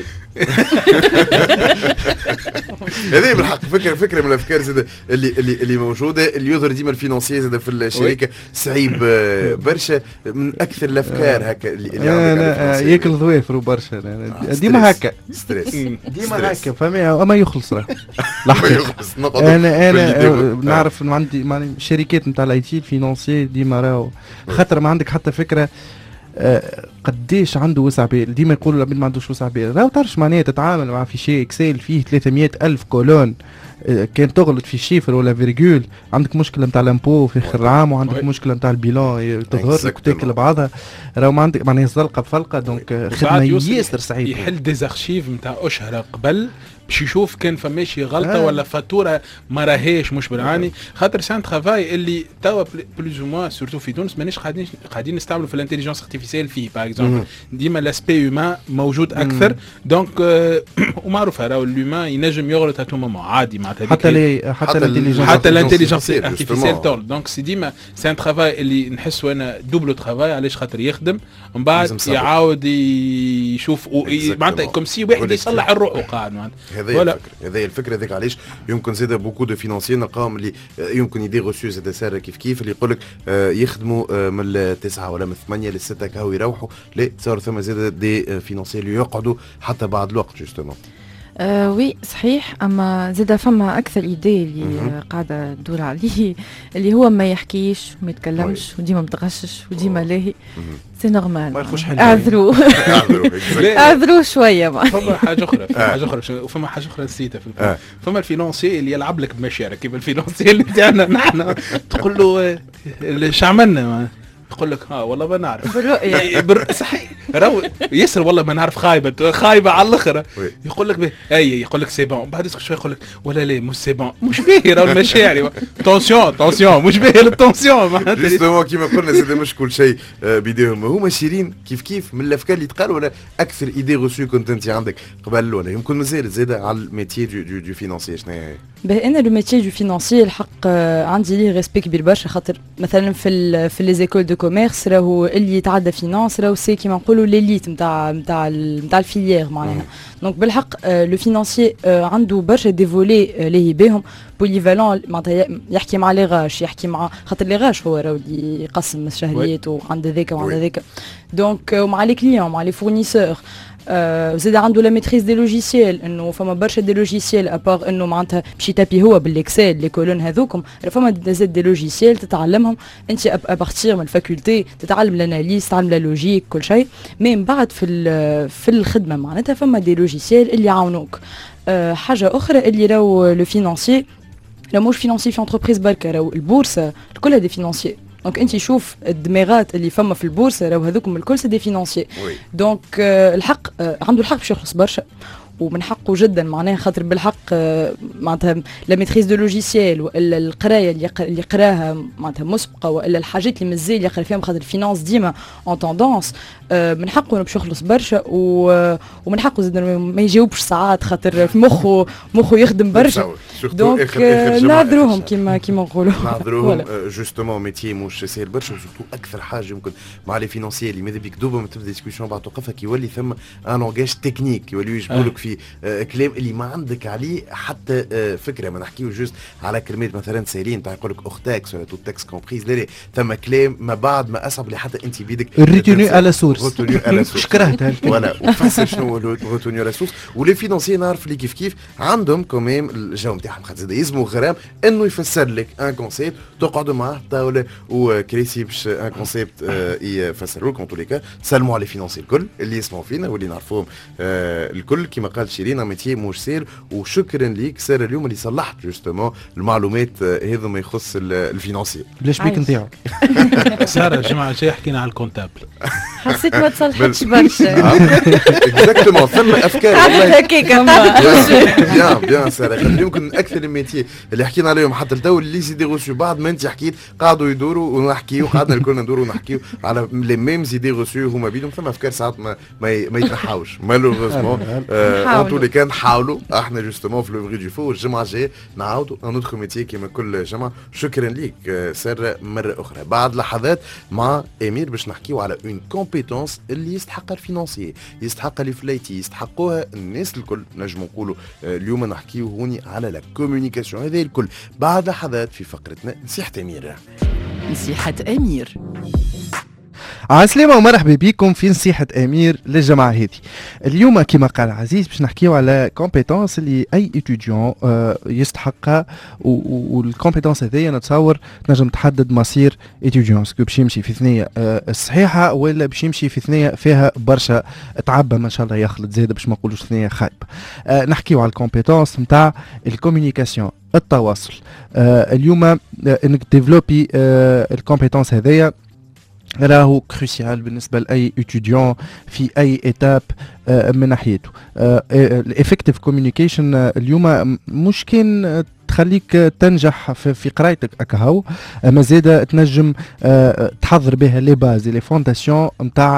هذه بالحق فكره فكره من الافكار زاد اللي اللي اللي موجوده اللي يظهر ديما الفينانسيي زاد في الشركه صعيب برشا من اكثر الافكار هكا اللي انا ياكل ظوافر برشا ديما هكا ستريس ديما هكا فما اما يخلص راه ما يخلص. انا انا نعرف عندي شركات نتاع الاي تي الفينانسيي ديما راهو خاطر ما عندك حتى فكره آه قديش عنده وسع بال. ديما يقولوا العباد ما عندوش وسع بال، راهو تعرفش معناها تتعامل مع فيشي اكسل فيه ثلاثمية ألف كولون، كان تغلط في شيفر ولا فيرجول عندك مشكله نتاع لامبو في اخر العام، وعندك مشكله نتاع البيلون تظهر لك وتاكل بعضها، راهو ما عندك معناها زلقه بفلقه. دونك خدمه ياسر صعيبه. يحل ديزارشيف نتاع اشهر قبل باش يشوف كان فماشي غلطه آه. ولا فاتوره ما راهيش مش بالعاني، خاطر سان ترافاي اللي توا بلوز او موان سورتو في تونس مانيش قاعدين قاعدين نستعملوا في الانتيليجنس ارتيفيسيال فيه باغ اكزومبل، ديما لاسبي هيومان موجود اكثر. دونك ومعروف راهو الهيومان ينجم يغلط اتو مومون عادي معناتها حتى لي حتى الانتيليجنس حتى الانتيليجنس ارتيفيسيال تول. دونك سي ديما سان ترافاي اللي نحسوا انا دوبلو ترافاي علاش خاطر يخدم من بعد يعاود يشوف معناتها كوم سي واحد يصلح الروح قاعد معناتها. هذه الفكره هذه الفكره هذيك علاش يمكن زاد بوكو دو فينانسيين نلقاهم اللي يمكن يدي غوسيو زاد سعر كيف كيف اللي يقول لك يخدموا من التسعه ولا من الثمانيه للسته كهو يروحوا، لا تصور ثم زاد دي فينانسيين اللي يقعدوا حتى بعد الوقت جوستومون. آه وي صحيح، اما زاد فما اكثر ايدي اللي قاعده تدور عليه اللي هو ما يحكيش وما يتكلمش وديما متغشش وديما لاهي، سي نورمال ما يخش حل. اعذروا اعذروا شويه. فما حاجه اخرى فما حاجه اخرى وفما حاجه اخرى نسيتها في الفيلم. فما الفينانسي اللي يلعب لك بمشاعرك كيف الفينانسي اللي تاعنا نحن تقول له ايش عملنا يقول لك ها والله ما نعرف بالرؤية بر... صحيح راهو ياسر والله ما نعرف خايبه خايبه على الاخر. يقول لك اي يقول لك سي بون، بعد شويه يقول لك ولا لا مش سي بون مش باهي راهو المشاعر تونسيون تونسيون مش باهي التونسيون معناتها جوستومون كيما قلنا زاد مش كل شيء بيديهم هما شيرين كيف كيف من الافكار اللي تقال، ولا اكثر ايدي غوسيو كنت انت عندك قبل ولا يمكن مازال زاد على الميتي دو دو, دو فينانسي شنو هي؟ به انا لو ميتي دو فينانسي الحق عندي ليه ريسبي كبير برشا، خاطر مثلا في ال في لي زيكول دو كوميرس راهو اللي يتعدى فينانس راهو سي كيما نقولوا ليليت نتاع نتاع نتاع الفيليير معناها. دونك بالحق لو فينانسي عنده برشا ديفولي اللي بهم بوليفالون معناتها يحكي مع لي غاش، يحكي مع خاطر لي غاش هو راهو اللي يقسم الشهريات وعند ذاك وعند ذاك، دونك ومع لي كليون مع لي فورنيسور. آه زاد عنده لا ميتريز دي لوجيسيال، انه فما برشا دي لوجيسيال ابار انه معناتها باش يتابي هو بالاكسل لي كولون هذوكم، فما زاد دي لوجيسيال تتعلمهم انت ابارتير من الفاكولتي، تتعلم الاناليز تتعلم لا لوجيك كل شيء، مي من بعد في في الخدمه معناتها فما دي لوجيسيال اللي يعاونوك. آه حاجه اخرى اللي راهو لو فينانسي لا موش فينانسي في انتربريز بركه، راهو البورصه كلها دي فينانسي. دونك انت شوف الدماغات اللي فما في البورصه راهو هذوكم الكل سي دي فينانسي. دونك آه الحق آه عنده الحق باش يخلص برشا ومن حقه جدا معناها، خاطر بالحق آه معناتها لا ميتريز دو لوجيسيال والا القرايه اللي اللي قراها معناتها مسبقه والا الحاجات اللي مازال يقرا فيهم، خاطر الفينانس ديما اون توندونس. آه من حقه باش يخلص برشا ومن حقه زاد ما يجاوبش ساعات خاطر في مخه مخه يخدم برشا. دونك نعذروهم كيما كيما نقولوا نعذروهم جوستومون ميتي مش سهل برشا، وسورتو اكثر حاجه يمكن مع لي فينانسيال اللي ماذا بيك دوبا ما تبدا ديسكوسيون بعد توقفها كي يولي ثم ان لونغاج تكنيك يوليو يجبدوا لك في آه كلام اللي ما عندك عليه حتى آه فكره. ما نحكيو جوست على كلمات مثلا سايرين تاع يقول لك اختاكس ولا تو تاكس كومبريز، لا لا ثم كلام ما بعد ما اصعب اللي حتى انت بيدك ريتوني على سورس ريتوني على سورس شكرهتها ولا وفسر شنو هو ريتوني على سورس. ولي فينانسيين نعرف اللي كيف كيف عندهم كوميم الجو نتاعهم خاطر زاد يلزموا غرام انه يفسر لك ان كونسيبت تقعدوا معاه طاوله وكريسي باش ان كونسيبت يفسروا لكم. طول ليكا سلموا على الفينانسي الكل اللي يسمعوا فينا واللي نعرفوهم آه الكل كما قال شيرين ميتي موش سير. وشكرا ليك ساره اليوم اللي صلحت جوستومون المعلومات هذا ما يخص الفينانسي. بلاش بيك نتاعو ساره الجمعه الجايه حكينا على الكونتابل حسيت ما تصلحتش برشا اكزاكتومون ثم افكار والله هكاك بيان بيان ساره يمكن اكثر الميتي اللي حكينا عليهم حتى لتو اللي زيدي غوسيو بعد ما انت حكيت قعدوا يدوروا ونحكيوا قعدنا الكل ندوروا ونحكيوا على لي ميم زيدي غوسيو هما بينهم. ثم افكار ساعات ما ما, ما يتنحاوش مالوغوزمون ان تو لي كان نحاولوا احنا جوستومون في لو فغي دو فو الجمعه الجايه نعاودوا ان اوتر ميتي كيما كل جمعه. شكرا ليك ساره مره اخرى. بعد لحظات مع امير باش نحكيوا على اون كومبيتونس اللي يستحقها الفينانسيي يستحقها لي فلايتي يستحقوها الناس الكل. نجم نقولوا اليوم نحكيو هوني على لا كومونيكاسيون هذه الكل بعد لحظات في فقرتنا نصيحة أمير. نصيحة أمير. عسلامة ومرحبا بكم في نصيحة أمير للجماعة هذه. اليوم كما قال عزيز باش نحكيو على كومبيتونس اللي أي إتوديون يستحقها، والكومبيتونس هذيا نتصور تنجم تحدد مصير إتوديون، سكو باش يمشي في ثنية الصحيحة ولا باش يمشي في ثنية فيها برشا تعبى ما شاء الله يخلط زيادة باش ما نقولوش ثنية خايبة. نحكيو على الكومبيتونس نتاع الكوميونيكاسيون، التواصل. اليوم انك ديفلوبي الكومبيتونس هذيا راهو كروسيال بالنسبه لاي اتوديون في اي ايتاب من ناحيته. الافكتيف كوميونيكيشن اليوم مش كان تخليك تنجح في, في قرايتك اكهو، اما زاده تنجم تحضر بها لي باز لي فونداسيون نتاع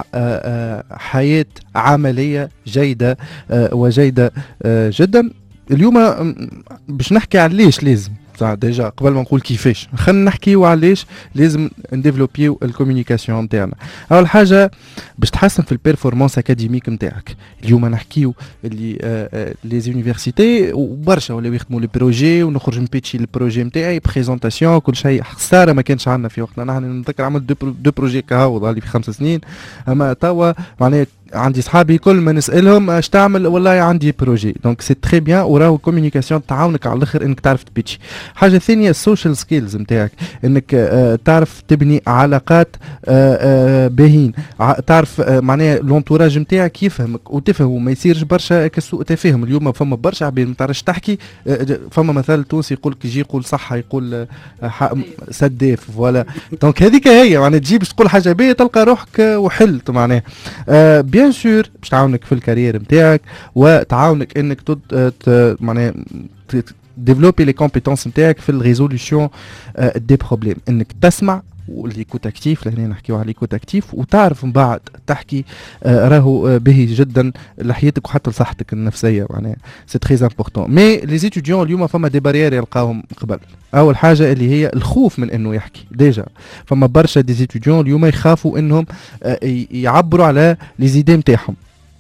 حياه عمليه جيده وجيده جدا. اليوم باش نحكي على ليش لازم ديجا قبل ما نقول كيفاش، خلينا نحكيو علاش لازم نديفلوبيو الكوميونيكاسيون نتاعنا. اول حاجه باش تحسن في البيرفورمانس اكاديميك نتاعك. اليوم نحكيو اللي لي زونيفرسيتي وبرشا ولاو يخدموا لي بروجي ونخرج نبيتشي البروجي نتاعي بريزونطاسيون كل شيء. خساره ما كانش عندنا في وقتنا، نحن نتذكر عملت دو, دو بروجي كهو ضالي في خمس سنين، اما توا معناها عندي صحابي كل ما نسالهم اش تعمل والله عندي بروجي. دونك سي تري بيان وراهو الكوميونيكاسيون تعاونك على الاخر انك تعرف تبيتشي. حاجه ثانيه السوشيال سكيلز نتاعك، انك آه تعرف تبني علاقات آه آه باهين، تعرف آه معناها لونتوراج نتاعك يفهمك وتفهم وما يصيرش برشا كسوء تفاهم. اليوم فما برشا عباد ما تعرفش تحكي، آه فما مثال تونسي يقول لك يجي يقول صحه يقول آه سداف فوالا. دونك هذيك هي معناها تجي باش تقول حاجه باهيه تلقى روحك آه وحلت معناها. آه بيان سور باش تعاونك في الكارير نتاعك وتعاونك انك تد معناها ديفلوبي لي كومبيتونس نتاعك في الريزولوشن دي بروبليم، انك تسمع والليكوت اكتيف. لهنا نحكيو على ليكوت اكتيف وتعرف من بعد تحكي آه راهو باهي جدا لحياتك وحتى لصحتك النفسيه معناها سي تري امبورطون. مي لي زيتوديون اليوم فما دي بارير يلقاهم قبل. اول حاجه اللي هي الخوف من انه يحكي. ديجا فما برشا دي زيتوديون اليوم يخافوا انهم آه يعبروا على لي زيدي نتاعهم،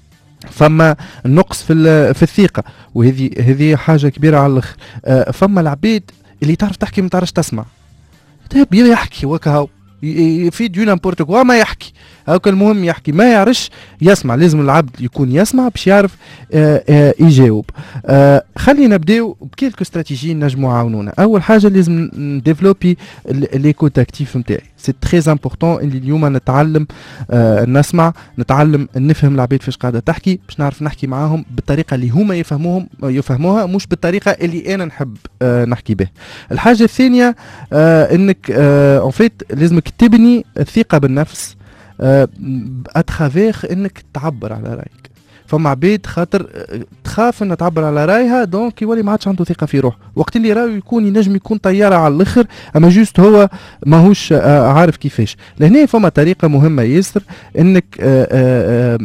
فما نقص في في الثقه وهذه هذه حاجه كبيره على الاخر. آه فما العبيد اللي تعرف تحكي ما تعرفش تسمع، طيب يحكي وكهو في دو نامبورت كوا ما يحكي هاكا، المهم يحكي ما يعرفش يسمع. لازم العبد يكون يسمع باش يعرف آآ آآ يجاوب. آآ خلينا نبداو بكيلكو استراتيجي نجمو يعاونونا. اول حاجه لازم نديفلوبي ليكوت اكتيف نتاعي، سي تري امبورطون اللي اليوم نتعلم نسمع، نتعلم نفهم العباد فاش قاعده تحكي باش نعرف نحكي معاهم بالطريقه اللي هما يفهموهم يفهموها مش بالطريقه اللي انا نحب نحكي بها. الحاجه الثانيه انك ان فيت لازمك تبني الثقه بالنفس اترافيغ انك تعبر على رايك. فما عباد خاطر تخاف انها تعبر على رايها دونك يولي ما عادش عنده ثقه في روحه، وقت اللي راهو يكون ينجم يكون طياره على الاخر اما جوست هو ماهوش عارف كيفاش. لهنا فما طريقه مهمه ياسر انك آآ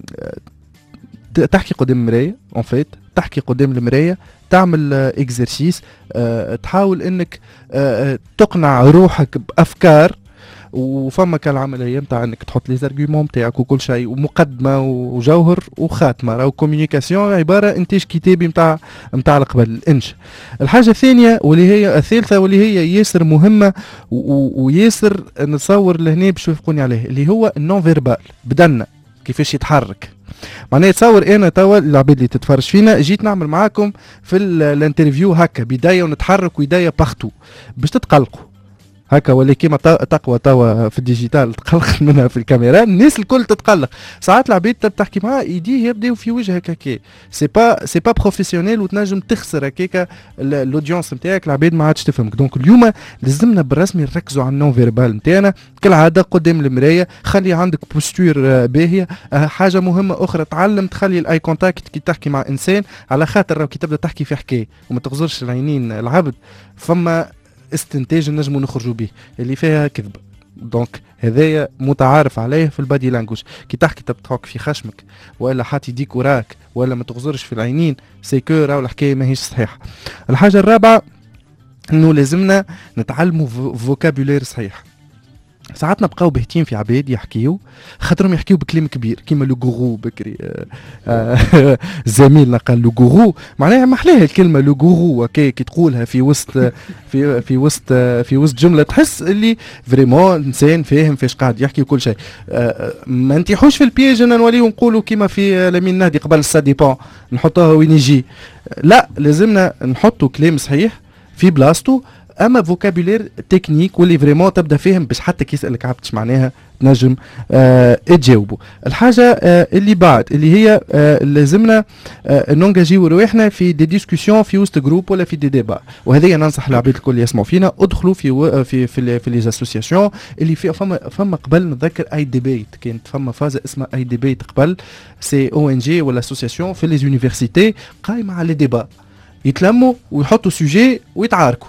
آآ تحكي قدام المرايه. اون فيت تحكي قدام المرايه، تعمل اكزرسيس، تحاول انك تقنع روحك بافكار. وفما كالعمليه نتاع انك تحط لي زارغومون نتاعك وكل شيء ومقدمه وجوهر وخاتمه. راهو كوميونيكاسيون عباره انتاج كتابي نتاع نتاع القبل الانشاء. الحاجه الثانيه واللي هي الثالثه واللي هي ياسر مهمه وياسر نتصور لهنا باش يوافقوني عليه، اللي هو النون فيربال بدنا كيفاش يتحرك. معناها تصور انا توا العباد اللي تتفرج فينا جيت نعمل معاكم في الانترفيو هكا بدايه ونتحرك ويدايا باختو باش تتقلقوا هكا، ولا كيما تقوى توا في الديجيتال تقلق منها في الكاميرا، الناس الكل تتقلق. ساعات العباد تحكي معاه يديه يبداو في وجهك هكا، سي با سي با بروفيسيونيل وتنجم تخسر هكاك الاودينس نتاعك، العباد ما عادش تفهمك. دونك اليوم لازمنا بالرسمي نركزوا على النون فيربال نتاعنا كالعاده قدام المرايه. خلي عندك بوستور باهيه. حاجه مهمه اخرى تعلم تخلي الاي كونتاكت كي تحكي مع انسان، على خاطر كي تبدا تحكي في حكايه وما تغزرش العينين العبد فما استنتاج نجموا نخرجوا به اللي فيها كذبه. دونك هذايا متعارف عليه في البادي لانجوج. كي تحكي تبقى في خشمك ولا حاطط يديك وراك ولا ما تغزرش في العينين سي كو راهو الحكايه ماهيش صحيحه. الحاجه الرابعه انه لازمنا نتعلموا فوكابولير صحيح. ساعات نبقاو باهتين في عباد يحكيو خاطرهم يحكيو بكلام كبير كيما لو غورو بكري زميلنا قال لو غورو معناها ما احلاها الكلمه لو غورو كي تقولها في وسط في في وسط في وسط جمله تحس اللي فريمون انسان فاهم فاش قاعد يحكي وكل شيء. ما نتيحوش في البياج ان نوليو نقولوا كيما في لمين نهدي قبل سا ديبون نحطوها وين يجي. لا لازمنا نحطوا كلام صحيح في بلاصتو اما فوكابولير تكنيك واللي فريمون تبدا فيهم باش حتى كي يسالك عبدش معناها نجم آه تجاوبوا. الحاجه آه اللي بعد اللي هي آه لازمنا آه نونجاجيو رواحنا في دي ديسكوسيون في وسط جروب ولا في دي ديبا، وهذه ننصح العباد الكل يسمعوا فينا ادخلوا في و... في في في لي اسوسياسيون اللي في فما فما قبل نتذكر اي ديبيت كانت فما فازه اسمها اي ديبيت قبل سي او ان جي ولا اسوسياسيون في لي يونيفرسيتي قايمه على ديبا يتلموا ويحطوا سوجي ويتعاركوا.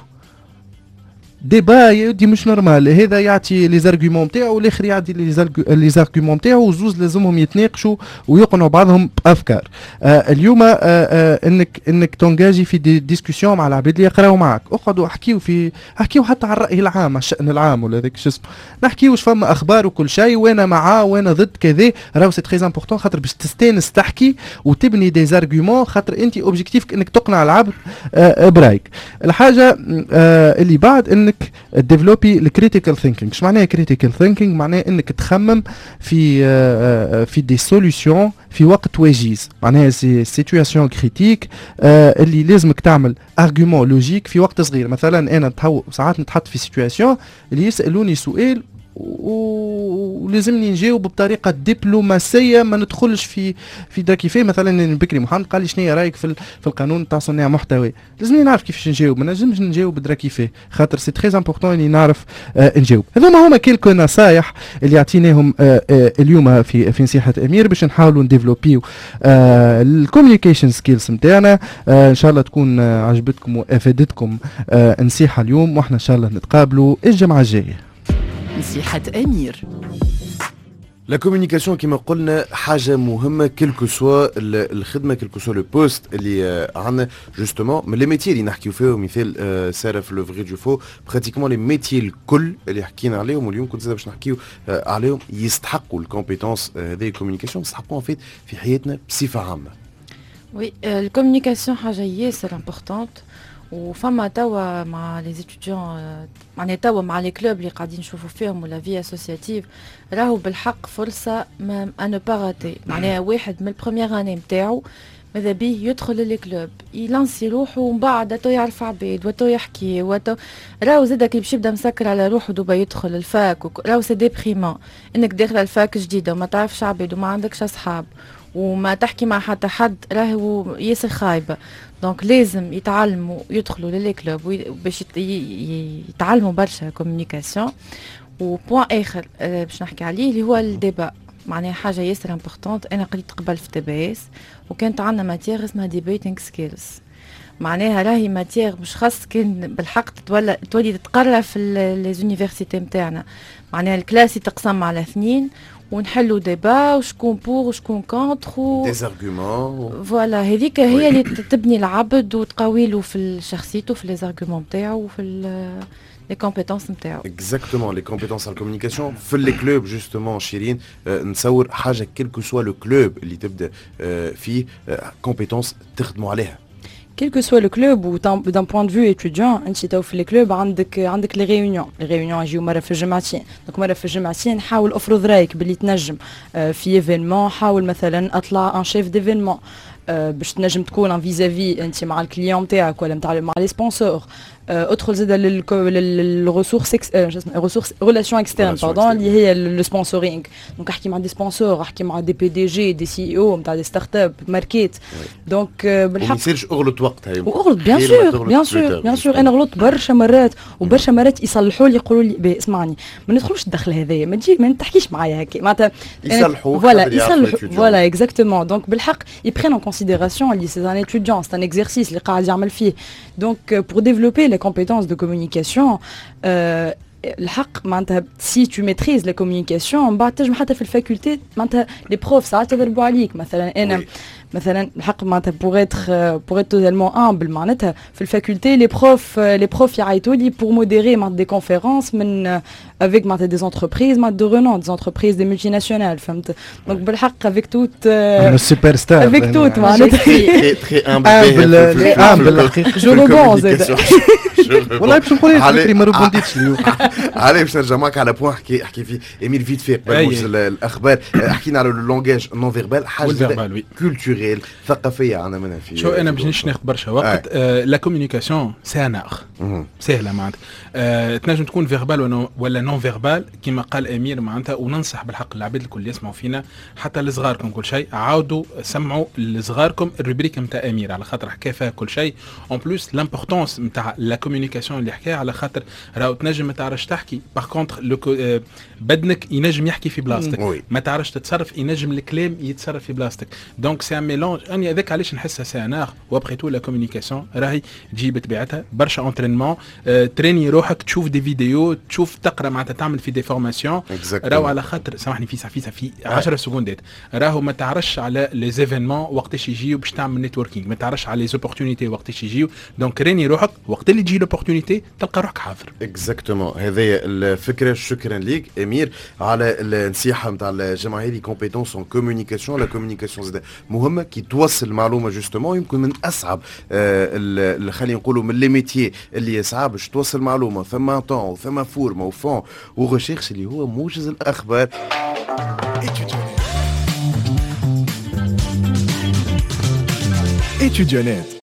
ديبا يدي مش نورمال، هذا يعطي لي زارغومون نتاعو والاخر يعطي لي زارغومون نتاعو وزوز لازمهم يتناقشوا ويقنعوا بعضهم بافكار. آه اليوم آه آه انك انك تونجاجي في دي ديسكوسيون مع العباد اللي يقراو معاك، اقعدوا احكيوا في احكيوا حتى على الراي العام على الشان العام ولا هذاك شو اسمه، نحكيوا واش فما اخبار وكل شيء وانا معاه وانا ضد كذا. راهو سي تري امبورطون خاطر باش تستانس تحكي وتبني دي زارغومون خاطر انت اوبجيكتيفك انك تقنع العبد آه برايك. الحاجه آه اللي بعد انك ديفلوبي الكريتيكال ثينكينغ. ايش معناها كريتيكال ثينكينغ؟ معناها انك تخمم في في دي سوليوشن في وقت وجيز، معناها سي سيتوياسيون كريتيك اللي لازمك تعمل ارغيومون لوجيك في وقت صغير. مثلا انا ساعات نتحط في سيتوياسيون اللي يسالوني سؤال ولازمني نجاوب بطريقه دبلوماسيه ما ندخلش في في دا كيفاه. مثلا بكري محمد قال لي شنو رايك في في القانون تاع صناع محتوى، لازمني نعرف كيفاش نجاوب، ما نجمش نجاوب درا كيفاه خاطر سي تري امبورطون اني نعرف آه نجاوب. هذوما هما كيلكو نصايح اللي عطيناهم آه آه اليوم في في نصيحه امير باش نحاولوا نديفلوبيو آه الكوميونيكيشن سكيلز نتاعنا. آه ان شاء الله تكون آه عجبتكم وافادتكم آه نصيحه اليوم، واحنا ان شاء الله نتقابلوا الجمعه الجايه. نصيحة أمير. لا كوميونيكاسيون كما قلنا حاجه مهمه كلكو سوا الخدمه كلكو سوا لو بوست اللي عندنا جوستومون من لي ميتي اللي نحكيو فيهم. مثال ساره في لو فري دو فو براتيكمون لي ميتي الكل اللي حكينا عليهم واليوم كنت زاد باش نحكيو عليهم يستحقوا الكومبيتونس هذه الكوميونيكاسيون يستحقوها في في حياتنا بصفه عامه. وي الكوميونيكاسيون حاجه ياسر امبورطونت وفما توا مع لي ستوديون معناها توا مع لي كلوب اللي قاعدين نشوفوا فيهم ولا في اسوسياتيف راهو بالحق فرصه ما ان با راتي. معناها واحد من البروميير اني نتاعو ماذا بيه يدخل للكلوب يلانسي روحه ومن بعد تو يعرف عباد وتو يحكي وتو راهو زادا كي باش يبدا مسكر على روحه دوبا يدخل الفاك. راهو سي ديبريمون انك داخل الفاك جديده وما تعرفش عباد وما عندكش اصحاب وما تحكي مع حتى حد راهو ياسر خايبه. دونك لازم يتعلموا يدخلوا للكلوب باش يتعلموا برشا كوميونيكاسيون. وبوان اخر باش نحكي عليه اللي هو الديبا، معناها حاجه ياسر امبورطونت. انا قريت قبل في تي بي اس وكانت عندنا ماتيير اسمها ديبيتينغ سكيلز، معناها راهي ماتيير مش خاص كان بالحق تولي تولي تتقرا في لي زونيفرسيتي نتاعنا. معناها الكلاس يتقسم على اثنين ونحلوا ديبا وشكون بور وشكون كونتر و دي زارغومون فوالا. هذيك هي اللي تبني العبد وتقويله في شخصيته في لي زارغومون نتاعو وفي لي كومبيتونس نتاعو. اكزاكتومون لي كومبيتونس على الكوميونيكاسيون في لي كلوب جوستومون شيرين. آه نتصور حاجه كيلكو سوا لو كلوب اللي تبدا آه فيه آه كومبيتونس تخدموا عليها. Quel que soit le club ou d'un point de vue étudiant, انت تو في الكلوب عندك عندك لي ريونيون، لي ريونيون يجيو مره في الجمعتين. دونك مره في الجمعتين حاول افرض رايك باللي تنجم في ايفينمون. حاول مثلا اطلع ان شيف ديفينمون باش تنجم تكون ان فيزافي انت مع الكليون نتاعك ولا نتاع مع لي سبونسور. ادخل زاد للريسورس ريسورس ريلاسيون اكسترن باردون اللي هي لو سبونسورينغ. دونك احكي مع دي سبونسور، احكي مع دي بي دي جي دي سي او نتاع دي ستارت اب ماركيت. دونك بالحق ما يصيرش اغلط وقت هاي واغلط بيان سور بيان سور بيان سور. انا غلطت برشا مرات وبرشا مرات يصلحوا لي يقولوا لي اسمعني ما ندخلوش الدخل هذايا ما تجي ما تحكيش معايا هكا معناتها يصلحوا فوالا يصلحوا فوالا اكزاكتومون. دونك بالحق يبرين ان كونسيديراسيون اللي سي ان étudiant سي ان اكزرسيس اللي قاعد يعمل فيه. دونك بور ديفلوبي les compétences de communication, euh, الحق معناتها سي تو ميتريز لا كوميونيكاسيون من بعد تنجم حتى في الفاكولتي معناتها لي بروف ساعات يضربوا عليك مثلا انا Oui. مثلا الحق معناتها بوغ اتر بوغ اتر توتالمون امبل معناتها في الفاكولتي لي بروف لي بروف يعيطوا لي بور موديري معناتها دي كونفيرونس من افيك معناتها دي زونتربريز معناتها دو رونون دي زونتربريز دي ملتي ناسيونال فهمت دونك بالحق افيك توت السوبر ستار افيك توت معناتها Très, très humble. humble, humble, الحقيقة. جو روبونز والله باش نقول لك فكري ما ربنديتش اليوم. علي باش نرجع معك على بوان حكي احكي فيه امير فيت في قبل أي. موجز ال- الاخبار حكينا على اللونجاج نون فيربال حاجه والفيربال، وي. كولتوريل ثقافيه عندنا منها في شو انا في باش نش ناخذ برشا وقت آه لا كوميونيكاسيون سي ان اخ مهم. سهله معناتها آه تنجم تكون فيربال ولا ولا نون فيربال كما قال امير معناتها وننصح بالحق العباد الكل اللي يسمعوا فينا حتى لصغاركم كل شيء عاودوا سمعوا لصغاركم الروبريك نتاع امير على خاطر حكى فيها كل شيء اون بلوس لامبورطونس نتاع لا كوميونيكاسيون اللي حكاها على خاطر راهو تنجم ما تعرفش تحكي باغ كونتر آه بدنك ينجم يحكي في بلاصتك وي. ما تعرفش تتصرف ينجم الكلام يتصرف في بلاصتك دونك سي ان ميلونج انا هذاك علاش نحسها سي ان اخ وابخي تو لا كوميونيكاسيون راهي تجي بطبيعتها برشا اونترينمون آه تريني روحك تشوف دي فيديو تشوف تقرا معناتها تعمل في دي فورماسيون Exactement. راهو على خاطر سامحني في في في عشرة سكوندات راهو ما تعرفش على لي زيفينمون وقتاش يجيو باش تعمل نيتوركينغ ما تعرفش على لي زوبورتونيتي وقتاش يجيو دونك ريني روحك وقت اللي تجي لوبورتونيتي تلقى روحك حاضر اكزاكتومون هذه الفكره. شكرا ليك امير على النصيحه نتاع الجماعه هذه كومبيتونس اون كوميونيكاسيون. لا كوميونيكاسيون زاد مهمه كي توصل معلومه جوستومون يمكن من اصعب آه خلينا نقولوا من لي ميتيي اللي صعب باش توصل معلومه ثم طون وثم فورمه وفون وريشيرش اللي هو موجز الاخبار. étudianate